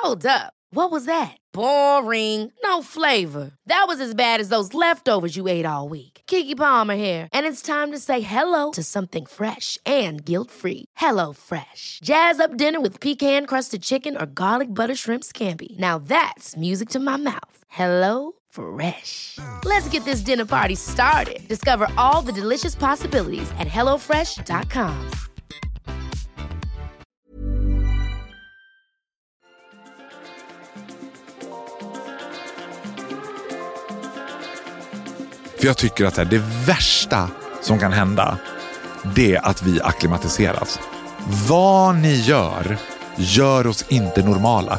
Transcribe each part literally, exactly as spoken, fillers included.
Hold up. What was that? Boring. No flavor. That was as bad as those leftovers you ate all week. Keke Palmer here, and it's time to say hello to something fresh and guilt-free. Hello Fresh. Jazz up dinner with pecan-crusted chicken or garlic butter shrimp scampi. Now that's music to my mouth. Hello Fresh. Let's get this dinner party started. Discover all the delicious possibilities at hello fresh dot com. För jag tycker att det värsta som kan hända, det är att vi akklimatiseras. Vad ni gör, gör oss inte normala.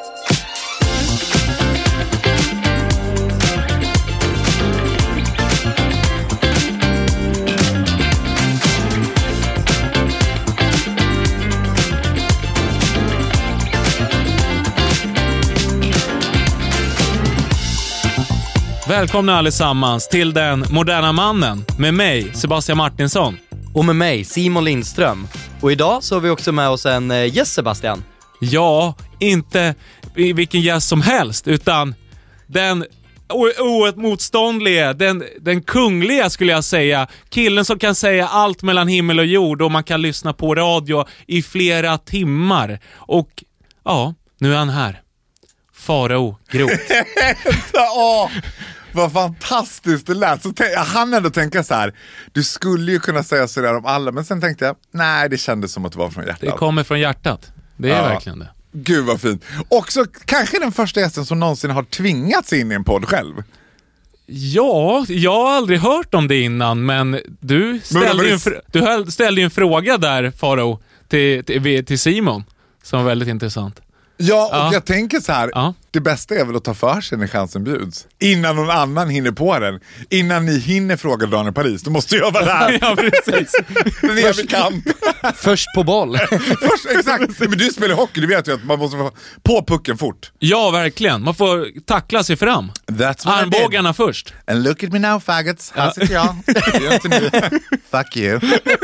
Välkomna allesammans till Den moderna mannen med mig, Sebastian Martinsson. Och med mig, Simon Lindström. Och idag så har vi också med oss en gäst, yes, Sebastian. Ja, inte vilken gäst som helst, utan den oemotståndlige, den, den kungliga skulle jag säga. Killen som kan säga allt mellan himmel och jord och man kan lyssna på radio i flera timmar. Och ja, nu är han här. Farao Groth. Åh, vad fantastiskt det lät. Så jag hann ändå tänka så här: du skulle ju kunna säga så där om alla, men sen tänkte jag, nej, det kändes som att det var från hjärtat. Det kommer från hjärtat. Det är ja, verkligen det. Gud vad fint. Också kanske den första gästen som någonsin har tvingats in i en podd själv. Ja, jag har aldrig hört om det innan, men du ställde, men ju, en, fr- du ställde ju en fråga där, Farao, till, till, till Simon, som var väldigt intressant. Ja, och ja. jag tänker så här, ja. Det bästa är väl att ta för sig när chansen bjuds. Innan någon annan hinner på den. Innan ni hinner fråga Daniel Paris, då måste jag vara där. Ja, precis. Den evig kamp. Först på boll. Först, exakt. Men du spelar hockey, du vet ju att man måste få på pucken fort. Ja, verkligen. Man får tackla sig fram. Armbågarna först. And look at me now, faggots. Här sitter jag. Det är inte ni. Fuck you.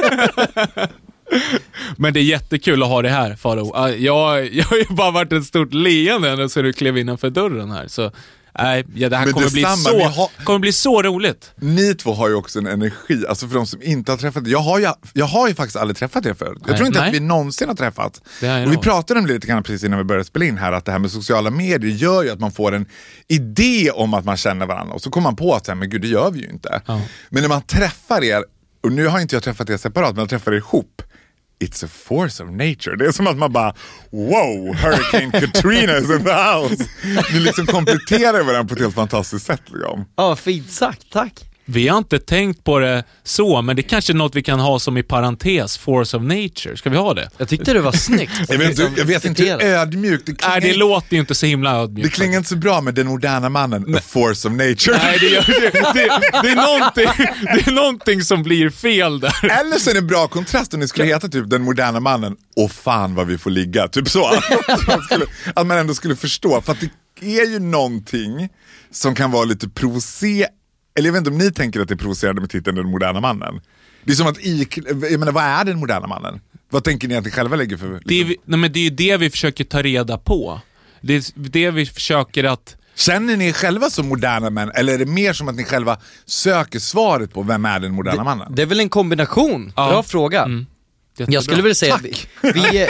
Men det är jättekul att ha det här, Farao. Jag, jag har ju bara varit ett stort leende när så du klev innanför dörren här. Så nej, ja, det här kommer bli, så, ha, kommer bli så roligt. Ni två har ju också en energi. Alltså för de som inte har träffat. Jag har ju, jag har ju faktiskt aldrig träffat er förut. Jag nej, tror inte nej. att vi någonsin har träffat. Och vi pratade om det lite grann precis innan vi började spela in här, att det här med sociala medier gör ju att man får en idé om att man känner varandra. Och så kommer man på att men gud, det gör vi ju inte. Ja. Men när man träffar er, och nu har inte jag träffat er separat, men jag träffar er ihop. It's a force of nature. Det är som att man bara, wow, Hurricane Katrina is in the house. Ni liksom kompletterar varandra på ett helt fantastiskt sätt. Liksom. Ja, fint sagt, tack. Vi har inte tänkt på det så, men det är kanske något vi kan ha som i parentes, force of nature. Ska vi ha det? Jag tyckte det var snyggt. jag vet, jag vet inte hur ödmjukt det klingar. Nej, det låter ju inte så himla ödmjukt. Det klingar inte så bra med den moderna mannen, nej. A force of nature. Nej, det, gör, det, det, det, är någonting, det är någonting som blir fel där. Eller så är det en bra kontrast om ni skulle heta typ den moderna mannen, och fan vad vi får ligga. Typ så. Att man, skulle, att man ändå skulle förstå. För att det är ju någonting som kan vara lite provocerande. Eller jag vet inte om ni tänker att det är provocerande med titeln Den moderna mannen. Det är som att, i, jag menar, vad är den moderna mannen? Vad tänker ni att ni själva lägger för? Liksom? Det, är, nej, men det är ju det vi försöker ta reda på. Det är det vi försöker att... Känner ni själva som moderna män? Eller är det mer som att ni själva söker svaret på vem är den moderna det, mannen? Det är väl en kombination. Ja. Bra fråga. Mm. Jättebra. Jag skulle vilja säga att vi, vi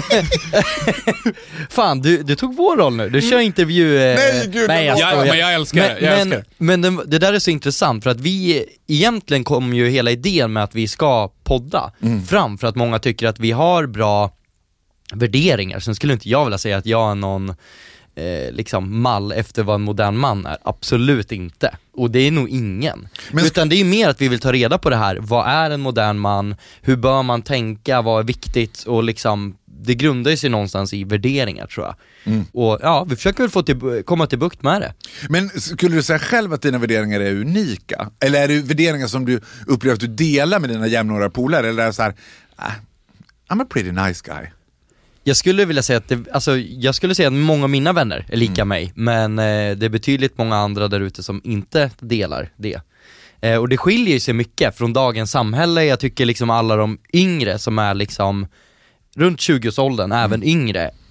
fan, du, du tog vår roll nu. Du kör intervju. Eh, nej, gud, nej, jag, jag, men jag älskar men, det. Jag men, älskar. men det, det där är så intressant för att vi egentligen kom ju hela idén med att vi ska podda mm. fram för att många tycker att vi har bra värderingar. Sen skulle inte jag vilja säga att jag är någon eh, liksom mall efter vad en modern man är. Absolut inte. Och det är nog ingen. Men sk- Utan det är mer att vi vill ta reda på det här. Vad är en modern man? Hur bör man tänka? Vad är viktigt? Och liksom, det grundar sig någonstans i värderingar, tror jag. Mm. Och ja, vi försöker väl få till, komma till bukt med det. Men skulle du säga själv att dina värderingar är unika? Eller är det värderingar som du upplever att du delar med dina jämnåriga polare? Eller är det så här, ah, I'm a pretty nice guy? Jag skulle vilja säga att det, alltså, jag skulle säga att många av mina vänner är lika mm. mig. Men eh, det är betydligt många andra där ute som inte delar det. Eh, och det skiljer sig mycket från dagens samhälle. Jag tycker liksom alla de yngre som är liksom runt tjugo-årsåldern, mm. även yngre,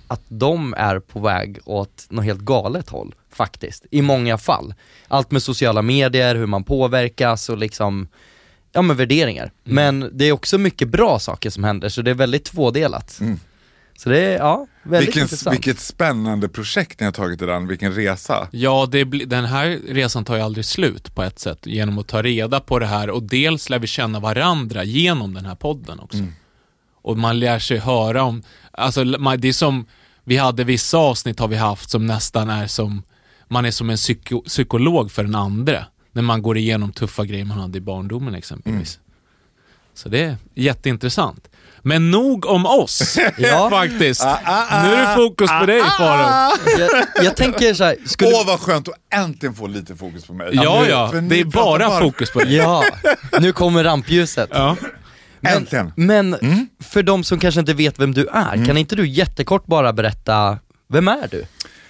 att de är på väg åt något helt galet håll, faktiskt, i många fall. Allt med sociala medier, hur man påverkas och liksom, ja men värderingar. Mm. Men det är också mycket bra saker som händer, så det är väldigt tvådelat. Mm. Så det är, ja, väldigt vilken, intressant. Vilket spännande projekt ni har tagit i den, vilken resa. Ja, det bli, den här resan tar ju aldrig slut på ett sätt, genom att ta reda på det här, och dels lär vi känna varandra genom den här podden också. Mm. Och man lär sig höra om, alltså det är som, vi hade vissa avsnitt har vi haft som nästan är som, man är som en psyko, psykolog för den andra, när man går igenom tuffa grejer man hade i barndomen exempelvis. Mm. Så det är jätteintressant. Men nog om oss, ja. faktiskt. Ah, ah, ah, nu är det fokus på ah, dig, Farao. Jag, jag tänker så här, skulle... Åh, vad skönt att äntligen få lite fokus på mig. Ja, nu, ja, det är bara, bara fokus på dig. Ja, nu kommer rampljuset. Ja. Men, äntligen. Men mm. för de som kanske inte vet vem du är, mm. kan inte du jättekort bara berätta, vem är du?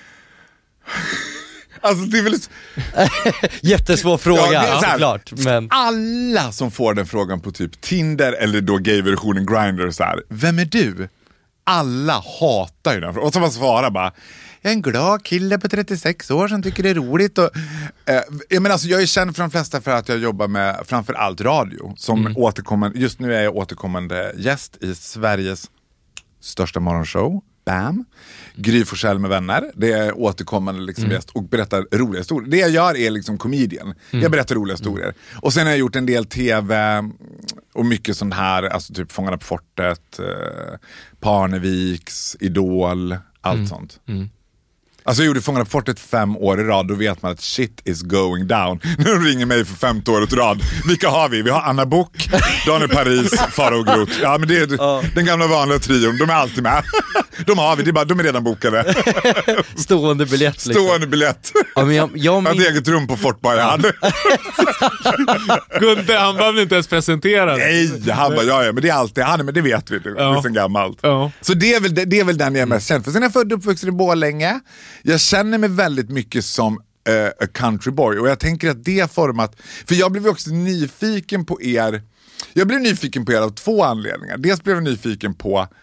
Alltså det är väl... Jättesvår fråga, ja, det är så här, såklart. Men... alla som får den frågan på typ Tinder eller då gay-versionen Grindr så här, vem är du? Alla hatar ju den frågan. Och så man svarar bara, jag är en glad kille på trettiosex år som tycker det är roligt. Och, eh, jag, menar, alltså, jag är känd för de flesta för att jag jobbar med framförallt radio. Som mm. återkommande, just nu är jag återkommande gäst i Sveriges största morgonshow. Bam. Gry Forssell med vänner. Det är återkommande liksom mm. gäst och berättar roliga historier. Det jag gör är liksom comedian. Mm. Jag berättar roliga historier. Mm. Och sen har jag gjort en del tv och mycket sånt här, alltså typ Fångarna på fortet, eh, Parneviks, Idol, allt mm. sånt. Mm. Alltså jag gjorde Fångarna på fortet fem år i rad. Då vet man att shit is going down. Nu ringer mig för femte året i rad. Vilka har vi? Vi har Anna Book, Daniel Paris, Farao Groth. Ja men det är uh. den gamla vanliga trion. De är alltid med. De har vi, det är bara, de är redan bokade. Stående biljett liksom. Stående biljett. Ja, men jag, jag, jag har ett eget rum på Fort Boyard. Gunde, han var väl inte ens presenterad? Nej, han bara, ja, ja men det är alltid han, men det vet vi. Det är ja. sen gammalt. Ja. Så det är, väl, det, det är väl den jag är mest känd för. Sen är jag född och uppvuxen i Borlänge. Jag känner mig väldigt mycket som uh, a country boy. Och jag tänker att det har format... För jag blev också nyfiken på er... Jag blev nyfiken på er av två anledningar. Dels blev jag nyfiken på uh,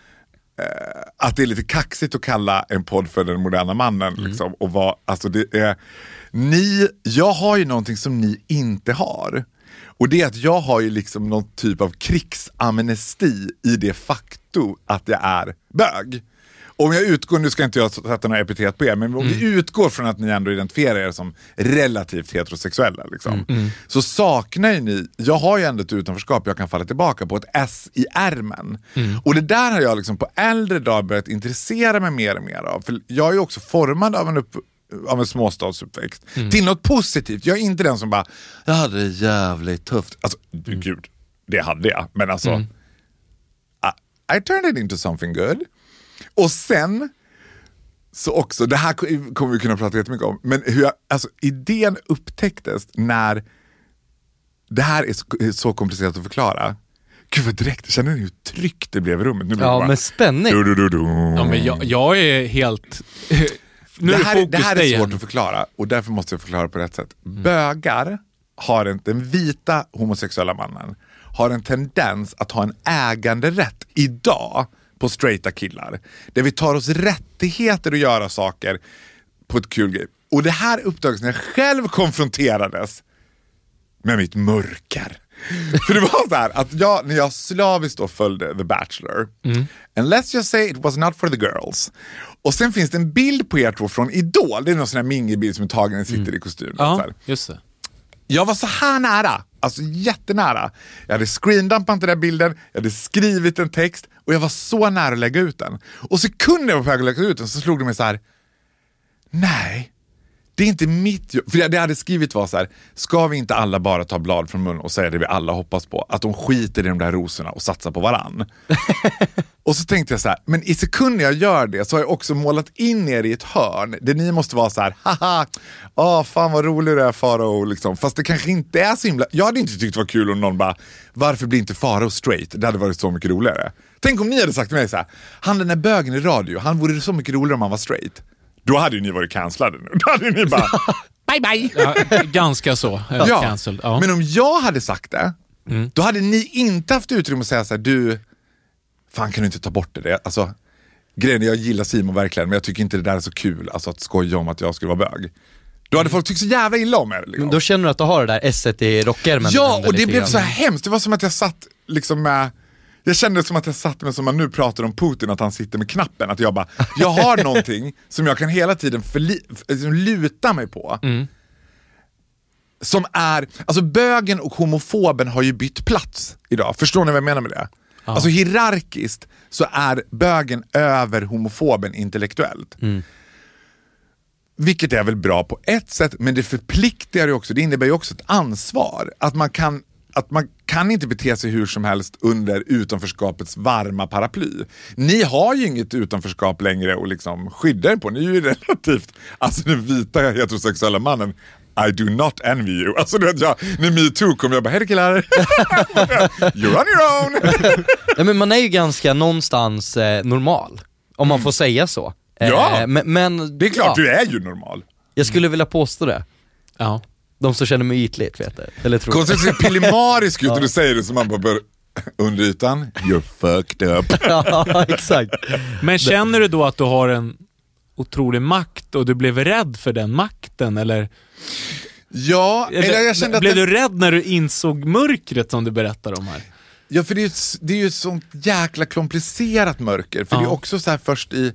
att det är lite kaxigt att kalla en podd för den moderna mannen. Mm. Liksom, och vad, alltså det är, ni, jag har ju någonting som ni inte har. Och det är att jag har ju liksom någon typ av krigsamnesti i det faktum att jag är bög. Om jag utgår, nu ska inte jag sätta några epitet på er, men om mm. vi utgår från att ni ändå identifierar er som relativt heterosexuella liksom, mm. Mm. så saknar ju ni, jag har ju ändå ett utanförskap jag kan falla tillbaka på, ett S i ärmen. Mm. Och det där har jag liksom på äldre dag börjat intressera mig mer och mer av. För jag är ju också formad av en upp av en småstadsuppväxt mm. till något positivt. Jag är inte den som bara, jag hade det jävligt tufft. Alltså, mm. gud, det hade jag. Men alltså, mm. I, I turned it into something good. Och sen så också, det här kommer vi kunna prata jättemycket om, men hur jag, alltså idén upptäcktes när det här är så, är så komplicerat att förklara. Gud vad direkt, känner ni hur tryggt det blev i rummet? Nu ja, bara, med spänning. Du, du, du, du. Ja, men jag, jag är helt... nu det här, är det här är svårt igen. att förklara och därför måste jag förklara på rätt sätt. Mm. Bögar har en, den vita homosexuella mannen har en tendens att ha en äganderätt idag på straighta killar. Där vi tar oss rättigheter att göra saker på ett kul grej. Och det här uppdags när jag själv konfronterades med mitt mörker. För det var så här att jag, när jag slaviskt då följde The Bachelor, mm. and let's just say it was not for the girls. Och sen finns det en bild på er två från Idol. Det är någon sån här mingelbild som är tagen och sitter mm. i kostym. Ja, så här. Just det. Jag var så här nära, alltså jättenära. Jag hade screendampat den där bilden, jag hade skrivit en text och jag var så nära att lägga ut den. Och sekunder jag var på väg att lägga ut den så slog det mig så här: nej, det är inte mitt jobb. För det jag hade skrivit var så här: ska vi inte alla bara ta blad från mun och säga det vi alla hoppas på? Att de skiter i de där rosorna och satsar på varann. Och så tänkte jag så här, men i sekunder jag gör det så har jag också målat in er i ett hörn där ni måste vara så här: haha, åh fan vad rolig det är Farao liksom. Fast det kanske inte är så himla. Jag hade inte tyckt det var kul om någon bara, varför blir inte Farao straight? Det hade varit så mycket roligare. Tänk om ni hade sagt till mig så här: han den där bögen i radio, han vore så mycket roligare om han var straight. Då hade ju ni varit cancellade nu. Då hade ni bara, bye bye. Ja, ganska så. Ja, ja. Ja. Men om jag hade sagt det, mm. då hade ni inte haft utrymme att säga så här: du, fan kan du inte ta bort det? Alltså, grejen är, jag gillar Simon verkligen, men jag tycker inte det där är så kul, alltså att skoja om att jag skulle vara bög. Då hade folk tyckt så jävla illa om er. Liksom. Då känner du att du har det där esset i rockärmen. Ja, och det blev grann. Så här hemskt. Det var som att jag satt liksom med... Jag kände som att jag satt med, som man nu pratar om Putin, att han sitter med knappen. Att jag bara, jag har någonting som jag kan hela tiden förli- liksom luta mig på. Mm. Som är, alltså bögen och homofoben har ju bytt plats idag. Förstår ni vad jag menar med det? Ja. Alltså hierarkiskt så är bögen över homofoben intellektuellt. Mm. Vilket är väl bra på ett sätt, men det förpliktar ju också, det innebär ju också ett ansvar. Att man kan, att man kan inte bete sig hur som helst under utanförskapets varma paraply. Ni har ju inget utanförskap längre och liksom skydda er på. Ni är ju relativt, alltså den vita heterosexuella mannen, I do not envy you. Alltså du vet jag, när Me Too kom jag bara, hej det killar. You're on your own. Ja, men man är ju ganska någonstans eh, normal, om man får säga så. Ja, eh, men, men, det är klart, ja. Du är ju normal. Jag skulle vilja påstå det. Ja. De som känner mig ytligt, vet du. Eller tror konstigt ser pillemarisk ut och du säger det som man bara bör... Under ytan, you're fucked up. Ja, exakt. Men känner du då att du har en otrolig makt och du blev rädd för den makten, eller? Ja, eller jag kände blev att du rädd när du insåg mörkret som du berättar om här? Ja, för det är ju ett, det är ju ett sånt jäkla komplicerat mörker. För ja. Det är också så här först i...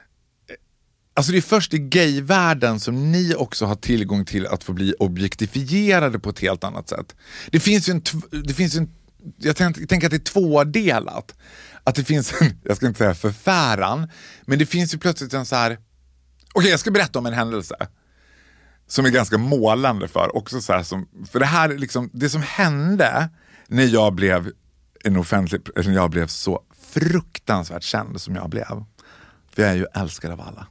Alltså det är först i gayvärlden som ni också har tillgång till att få bli objektifierade på ett helt annat sätt. Det finns ju en... Det finns en jag tänker tänk att det är tvådelat. Att det finns en, jag ska inte säga förfäran, men det finns ju plötsligt en så här... Okej, okay, jag ska berätta om en händelse som är ganska målande för också så här som, för det här liksom, det som hände när jag blev en offentlig, när jag blev så fruktansvärt känd som jag blev. För jag är ju älskad av alla.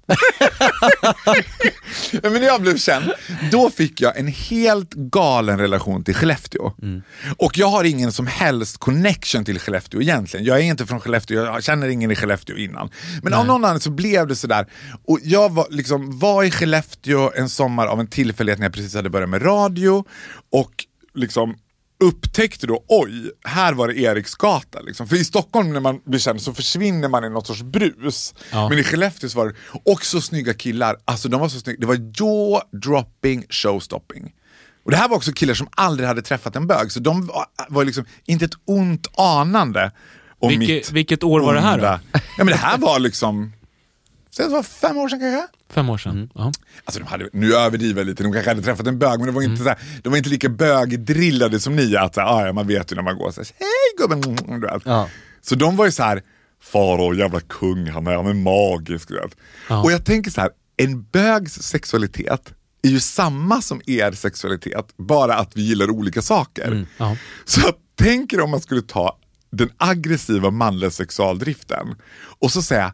Men när jag blev känd, då fick jag en helt galen relation till Skellefteå. Mm. Och jag har ingen som helst connection till Skellefteå egentligen. Jag är inte från Skellefteå, jag känner ingen i Skellefteå innan. Men Nej. Av någon annan så blev det sådär. Och jag var, liksom, var i Skellefteå en sommar av en tillfällighet när jag precis hade börjat med radio. Och liksom... upptäckte då, oj, här var det Eriksgata liksom. För i Stockholm när man blir känd så försvinner man i något sorts brus. Ja. Men i Skellefteå så var det också snygga killar. Alltså de var så snygga. Det var jaw-dropping, show-stopping. Och det här var också killar som aldrig hade träffat en bög. Så de var, var liksom inte ett ont anande om Vilke, mitt Vilket år var det här då? Ja, men det här var liksom... Det var fem år sedan kanske? Fem år sedan, mm. ja. Alltså de hade, nu överdriver lite, de kanske hade träffat en bög, men de var inte, mm. så här, de var inte lika bögdrillade som ni, att så här, ah, ja, man vet ju när man går så här, hej gubben, ja. Så de var ju så här, faro, jävla kung han är, han är magisk, ja. Och jag tänker så här, en bögs sexualitet är ju samma som er sexualitet, bara att vi gillar olika saker. Mm. Ja. Så jag tänker om man skulle ta den aggressiva manliga sexualdriften och så säga,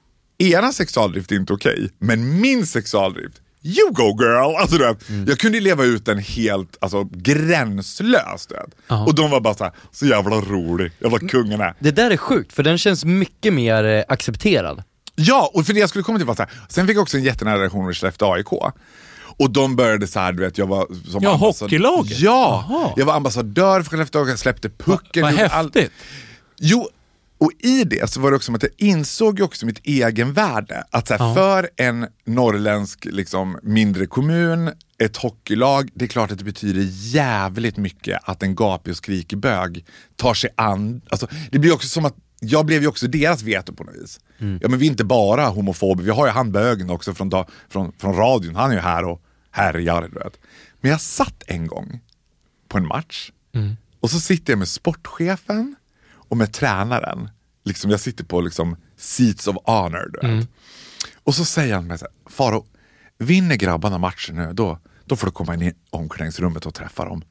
era sexualdrift är inte okej, okay, men min sexualdrift, you go girl! Alltså, du vet, mm. Jag kunde leva ut den helt alltså, gränslöst. Uh-huh. Och de var bara så här, så jävla rolig, jävla kungen är. Det där är sjukt, för den känns mycket mer eh, accepterad. Ja, och för det jag skulle komma till var så här, sen fick jag också en jättenära relation med Skellefteå A I K. Och de började så här, du vet, jag var som ja, hockeylaget? Ja, Aha. Jag var ambassadör för Skellefteå A I K, jag släppte pucken. Vad häftigt. All... Jo, och i det så var det också som att jag insåg ju också mitt egen värde. Att så här, ja. För en norrländsk liksom, mindre kommun, ett hockeylag, det är klart att det betyder jävligt mycket att en gapig och skrikig bög tar sig an. Alltså, det blir också som att jag blev ju också deras veto på något vis. Mm. Ja, men vi är inte bara homofober, vi har ju han bögen också från, da, från, från radion. Han är ju här och härjar, du vet. Men jag satt en gång på en match mm. och så sitter jag med sportchefen och med tränaren, liksom jag sitter på liksom seats of honor, du vet. Mm. Och så säger han med så här, Faro, vinner grabbarna matchen nu, då, då får du komma in i omklädningsrummet och träffa dem.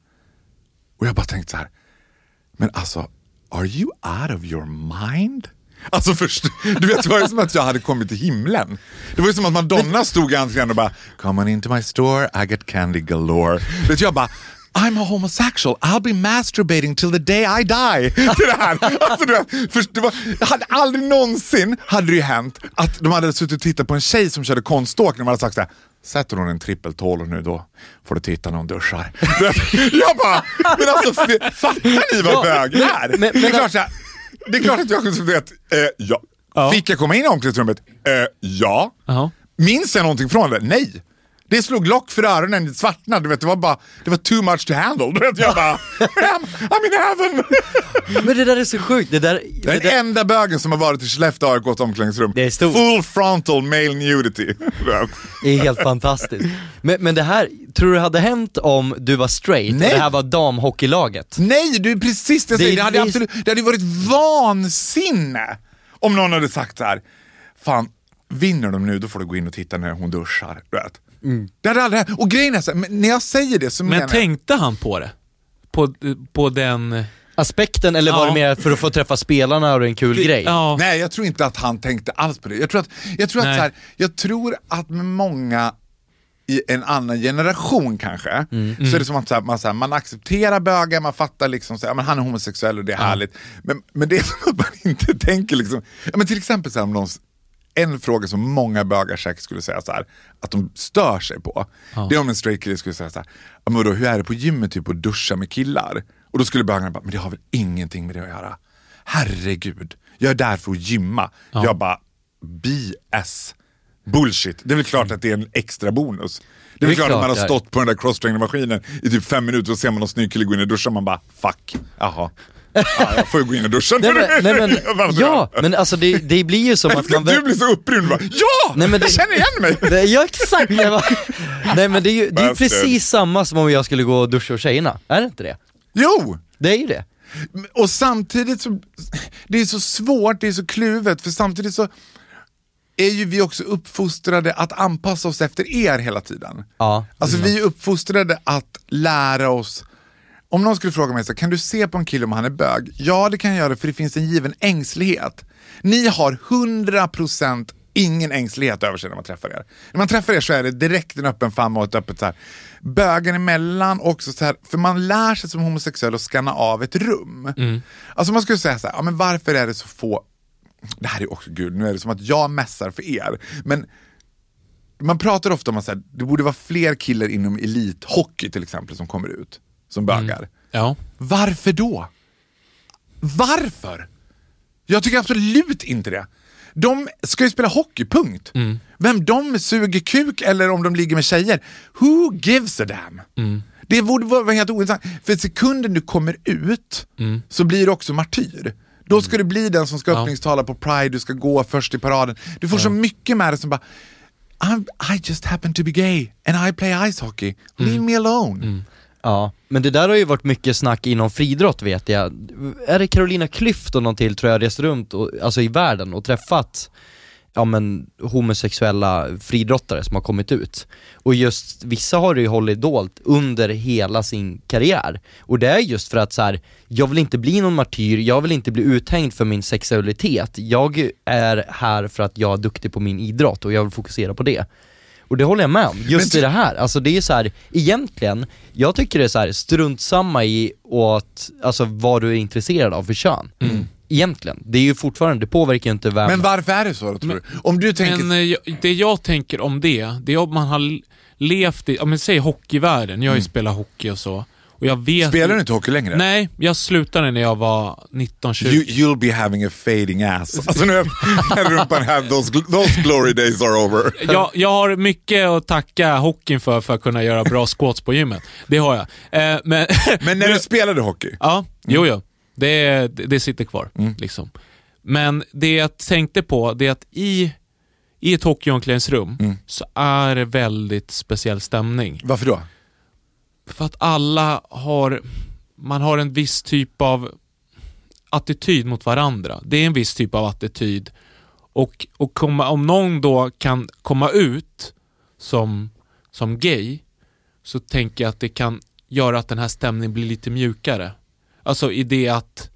Och jag bara tänkte så här, men alltså, are you out of your mind? Alltså först, du vet, det var ju som att jag hade kommit till himlen. Det var ju som att Madonna stod i entrén och bara, come on into my store, I get candy galore. Vet jag bara, I'm a homosexual, I'll be masturbating till the day I die. Till det här. Alltså, du vet, först, det var, hade aldrig någonsin hade det ju hänt att de hade suttit och tittat på en tjej som körde konståkning och de hade sagt så här, sätter hon en trippeltål nu då får du titta när hon duschar. Jag bara, men alltså fattar ni vad bög är? Men, men, det, är klart, jag, det är klart att jag kunde vet, eh, ja, Ja. Fick jag komma in i omklädningsrummet? Uh, ja. Uh-huh. Minns jag någonting från det? Nej. Det slog lock för öronen, det svartnade, du vet, det var bara, det var too much to handle, du vet, jag bara, I'm, I'm in heaven. Men det där är så sjukt, det där... Det är den enda bögen som har varit i Skellefteå A I K:s omklädningsrum. Det är stort. Full frontal male nudity. Det är helt fantastiskt. Men, men det här, tror du det hade hänt om du var straight? Nej. Och det här var damhockeylaget? Nej, du är precis det, det, det, hade, absolut, det hade varit vansinne om någon hade sagt så här, fan, vinner de nu, då får du gå in och titta när hon duschar, du vet. Mm. Det hade aldrig hänt. Och grejen är så här, när jag säger det så men menar tänkte han på det? På, på den... aspekten, eller var ja. det mer för att få träffa spelarna och en kul det, grej? Ja. Nej, jag tror inte att han tänkte alls på det. Jag tror att, jag tror att, så här, jag tror att med många i en annan generation kanske, mm. så är det som att så här, man, så här, man accepterar bögar, man fattar liksom så här, men han är homosexuell och det är ja. härligt. Men, men det är som att man inte tänker liksom, ja, men till exempel så här, om någon, en fråga som många bögar säkert skulle säga så här, att de stör sig på. Ja. Det är om en straight kille skulle säga så här, ja, men då, hur är det på gymmet typ att duscha med killar? Och då skulle bögarna bara, men det har väl ingenting med det att göra. Herregud, jag är där för att gymma. Ja. Jag bara, B S. Bullshit. Det är väl klart att det är en extra bonus. Det är väl klart, klart att man har stått på den där cross-training-maskinen i typ fem minuter och ser man någon snygg kille gå in och duscha, man bara, fuck, jaha. Ja, jag får ju gå in och duscha. Nej, men, nej, men, ja, men alltså det, det blir ju som att man... Du blir så upprymd, bara, ja! Nej, men det, jag känner igen mig! Det, ja, exakt! Nej, men det är ju det är precis samma som om jag skulle gå och duscha och tjejerna. Är det inte det? Jo! Det är ju det. Och samtidigt så... Det är så svårt, det är så kluvet, för samtidigt så är ju vi också uppfostrade att anpassa oss efter er hela tiden. Ja. Alltså mm. vi är uppfostrade att lära oss. Om någon skulle fråga mig så, kan du se på en kille om han är bög? Ja, det kan jag göra, för det finns en given ängslighet. Ni har hundra procent ingen ängslighet över sig när man träffar er. När man träffar er så är det direkt en öppen famn och ett öppet så här. Bögen emellan också så här, för man lär sig som homosexuell att scanna av ett rum. Mm. Alltså man skulle säga så här, ja men varför är det så få... Det här är också, gud, nu är det som att jag mässar för er. Men man pratar ofta om att så här, det borde vara fler killar inom elithockey till exempel som kommer ut som bögar. Mm. Ja. Varför då? Varför? Jag tycker absolut inte det. De ska ju spela hockey, punkt. Mm. Vem de suger kuk eller om de ligger med tjejer. Who gives a damn? Mm. Det borde vara helt ointressant. För sekunden du kommer ut mm. så blir du också martyr. Då ska mm. du bli den som ska öppningstala på Pride. Du ska gå först i paraden. Du får ja. så mycket med det som bara I'm, I just happen to be gay and I play ice hockey. Leave mm. me alone. Mm. Ja, men det där har ju varit mycket snack inom friidrott, vet jag. Är det Carolina Klüft och någon till, tror jag, rest runt och, alltså i världen och träffat ja, men, homosexuella friidrottare som har kommit ut. Och just vissa har det ju hållit dolt under hela sin karriär. Och det är just för att så här, jag vill inte bli någon martyr, jag vill inte bli uthängd för min sexualitet. Jag är här för att jag är duktig på min idrott och jag vill fokusera på det. Och det håller jag med om, just i det här. Alltså det är så här, egentligen, jag tycker det är så här, strunt samma i åt, alltså vad du är intresserad av för kön. Mm. Egentligen, det är ju fortfarande, det påverkar ju inte vem. Men varför är det så då, tror men, du? Om du tänker... Men det jag tänker om det, det är om man har levt i, om man säger hockeyvärlden, jag har ju mm. spelat hockey och så. Och jag vet, spelar du inte hockey längre? Nej, jag slutade när jag var nitton tjugo. You, you'll be having a fading ass. Alltså nu är rumpan have those, those glory days are over. jag, jag har mycket att tacka hockeyn för för att kunna göra bra squats på gymmet. Det har jag. Eh, men, men när du spelade hockey? Ja, mm. jo jo. Det, det, det sitter kvar. Mm. Liksom. Men det jag tänkte på, det är att i, i ett hockeyomklädningsrum mm. så är det väldigt speciell stämning. Varför då? För att alla har, man har en viss typ av attityd mot varandra. Det är en viss typ av attityd. Och, och komma, om någon då kan komma ut som, som gay, så tänker jag att det kan göra att den här stämningen blir lite mjukare. Alltså i det att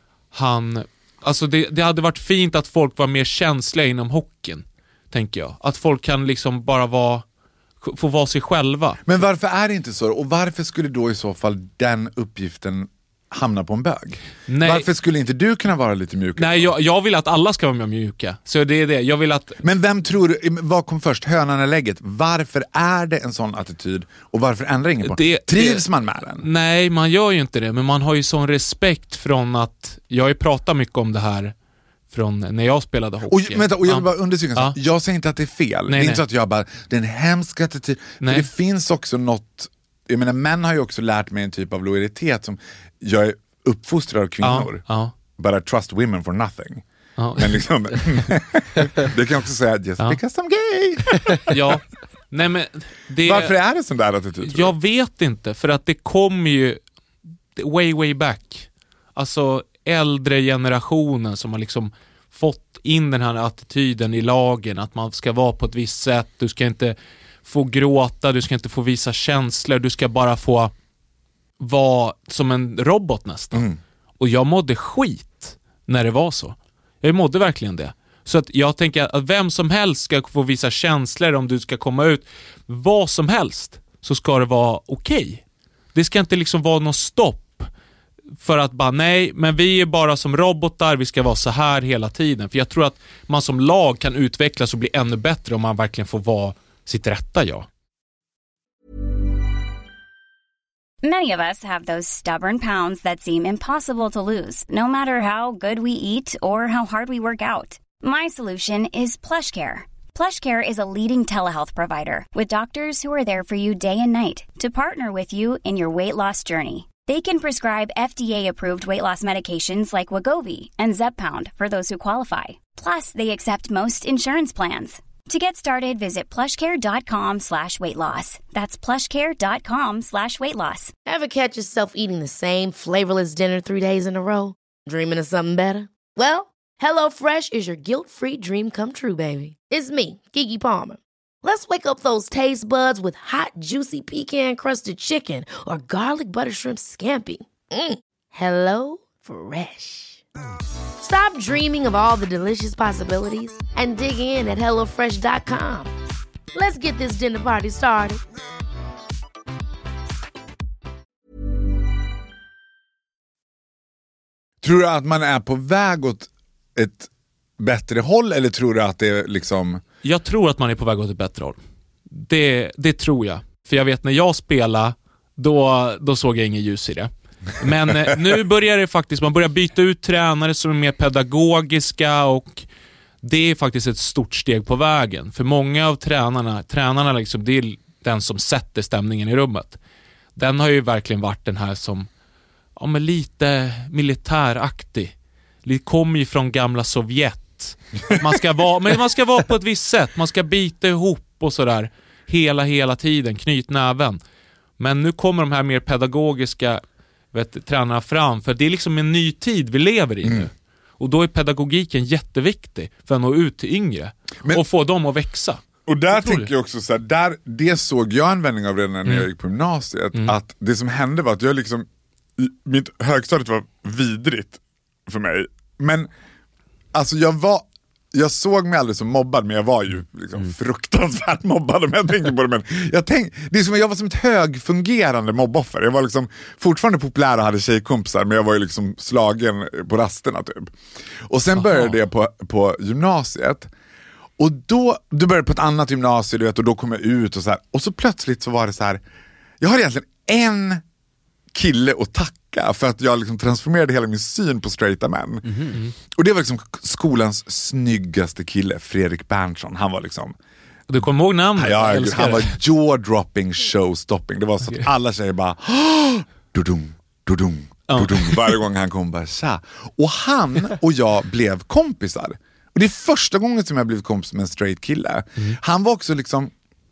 han, alltså det, det hade varit fint att folk var mer känsliga inom hockeyn, tänker jag. Att folk kan liksom bara vara, få vara sig själva. Men varför är det inte så? Och varför skulle då i så fall den uppgiften hamna på en bög? Nej. Varför skulle inte du kunna vara lite mjukare? Nej, jag, jag vill att alla ska vara mjuka. Så det är det. Jag vill att... Men vem tror du, vad kom först? Hönan eller lägget? Varför är det en sån attityd? Och varför ändrar ingen på det? Trivs man med den? Nej, man gör ju inte det. Men man har ju sån respekt från att... Jag har ju pratat mycket om det här från när jag spelade hockey. Och, vänta, och jag vill bara undersöka, ja. jag säger inte att det är fel. Nej, det är nej. inte så att jag bara, det är en hemsk attityd. För det finns också något, jag menar män har ju också lärt mig en typ av lojalitet som jag är uppfostrad av kvinnor. Ja, ja. But I trust women for nothing. Ja. Men liksom, det kan också säga just ja. because I'm gay. Ja. Nej, men det, varför är det sån där attityd? Jag vet inte, för att det kommer ju way way back. Alltså äldre generationen som har liksom fått in den här attityden i lagen, att man ska vara på ett visst sätt, du ska inte få gråta, du ska inte få visa känslor, du ska bara få vara som en robot nästan. Mm. Och jag mådde skit när det var så. Jag mådde verkligen det. Så att jag tänker att vem som helst ska få visa känslor om du ska komma ut. Vad som helst så ska det vara okej. Okay. Det ska inte liksom vara någon stopp för att bara nej, men vi är bara som robotar, vi ska vara så här hela tiden. För jag tror att man som lag kan utvecklas och bli ännu bättre om man verkligen får vara sitt rätta jag. Many of us have those stubborn pounds that seem impossible to lose, no matter how good we eat or how hard we work out. My solution is PlushCare. PlushCare is a leading telehealth provider with doctors who are there for you day and night to partner with you in your weight loss journey. They can prescribe F D A-approved weight loss medications like Wegovy and Zepbound for those who qualify. Plus, they accept most insurance plans. To get started, visit plushcare.com slash weight loss. That's plushcare.com slash weight loss. Ever catch yourself eating the same flavorless dinner three days in a row? Dreaming of something better? Well, HelloFresh is your guilt-free dream come true, baby. It's me, Keke Palmer. Let's wake up those taste buds with hot, juicy pecan-crusted chicken or garlic butter shrimp scampi. Mm. Hello Fresh. Stop dreaming of all the delicious possibilities and dig in at hello fresh dot com. Let's get this dinner party started. Tror du att man är på väg åt ett bättre håll, eller tror du att det är liksom... Jag tror att man är på väg åt ett bättre håll. Det, det tror jag. För jag vet när jag spelade, då, då såg jag ingen ljus i det. Men nu börjar det faktiskt, man börjar byta ut tränare som är mer pedagogiska, och det är faktiskt ett stort steg på vägen. För många av tränarna, tränarna liksom, det är den som sätter stämningen i rummet. Den har ju verkligen varit den här som, ja, men lite militäraktig. Det kommer ju från gamla Sovjet. Man ska vara, men man ska vara på ett visst sätt. Man ska bita ihop och sådär hela, hela tiden, knyt näven. Men nu kommer de här mer pedagogiska, vet, tränarna fram, för det är liksom en ny tid vi lever i nu. Mm. Och då är pedagogiken jätteviktig för att nå ut till yngre. Men, och få dem att växa. Och där jag tänker jag också så här, där, det såg jag en vändning av redan när mm. jag gick på gymnasiet. Mm. Att det som hände var att jag liksom, mitt högstadiet var vidrigt för mig. Men alltså jag var, jag såg mig aldrig som mobbad, men jag var ju liksom mm. fruktansvärt mobbad om jag tänker på det. Men jag, tänk, det är som, jag var som ett högfungerande mobboffer. Jag var liksom fortfarande populär och hade tjejkompisar, men jag var ju liksom slagen på rasterna typ. Och sen Aha. började jag på, på gymnasiet. Och då, du började på ett annat gymnasium, du vet, och då kom jag ut och så här. Och så plötsligt så var det så här, jag har egentligen en kille att tacka för att jag liksom transformerade hela min syn på straighta män. Mm-hmm. Och det var liksom skolans snyggaste kille, Fredrik Berntsson. Han var liksom... Du kommer ihåg namnet? Ja, jag, han var jaw-dropping, show-stopping. Det var så okay. att alla tjejer bara dudum, dudum, dudum. Varje gång han kom bara tja. Och han och jag blev kompisar. Och det är första gången som jag blivit kompis med en straight kille. Mm. Han var också liksom...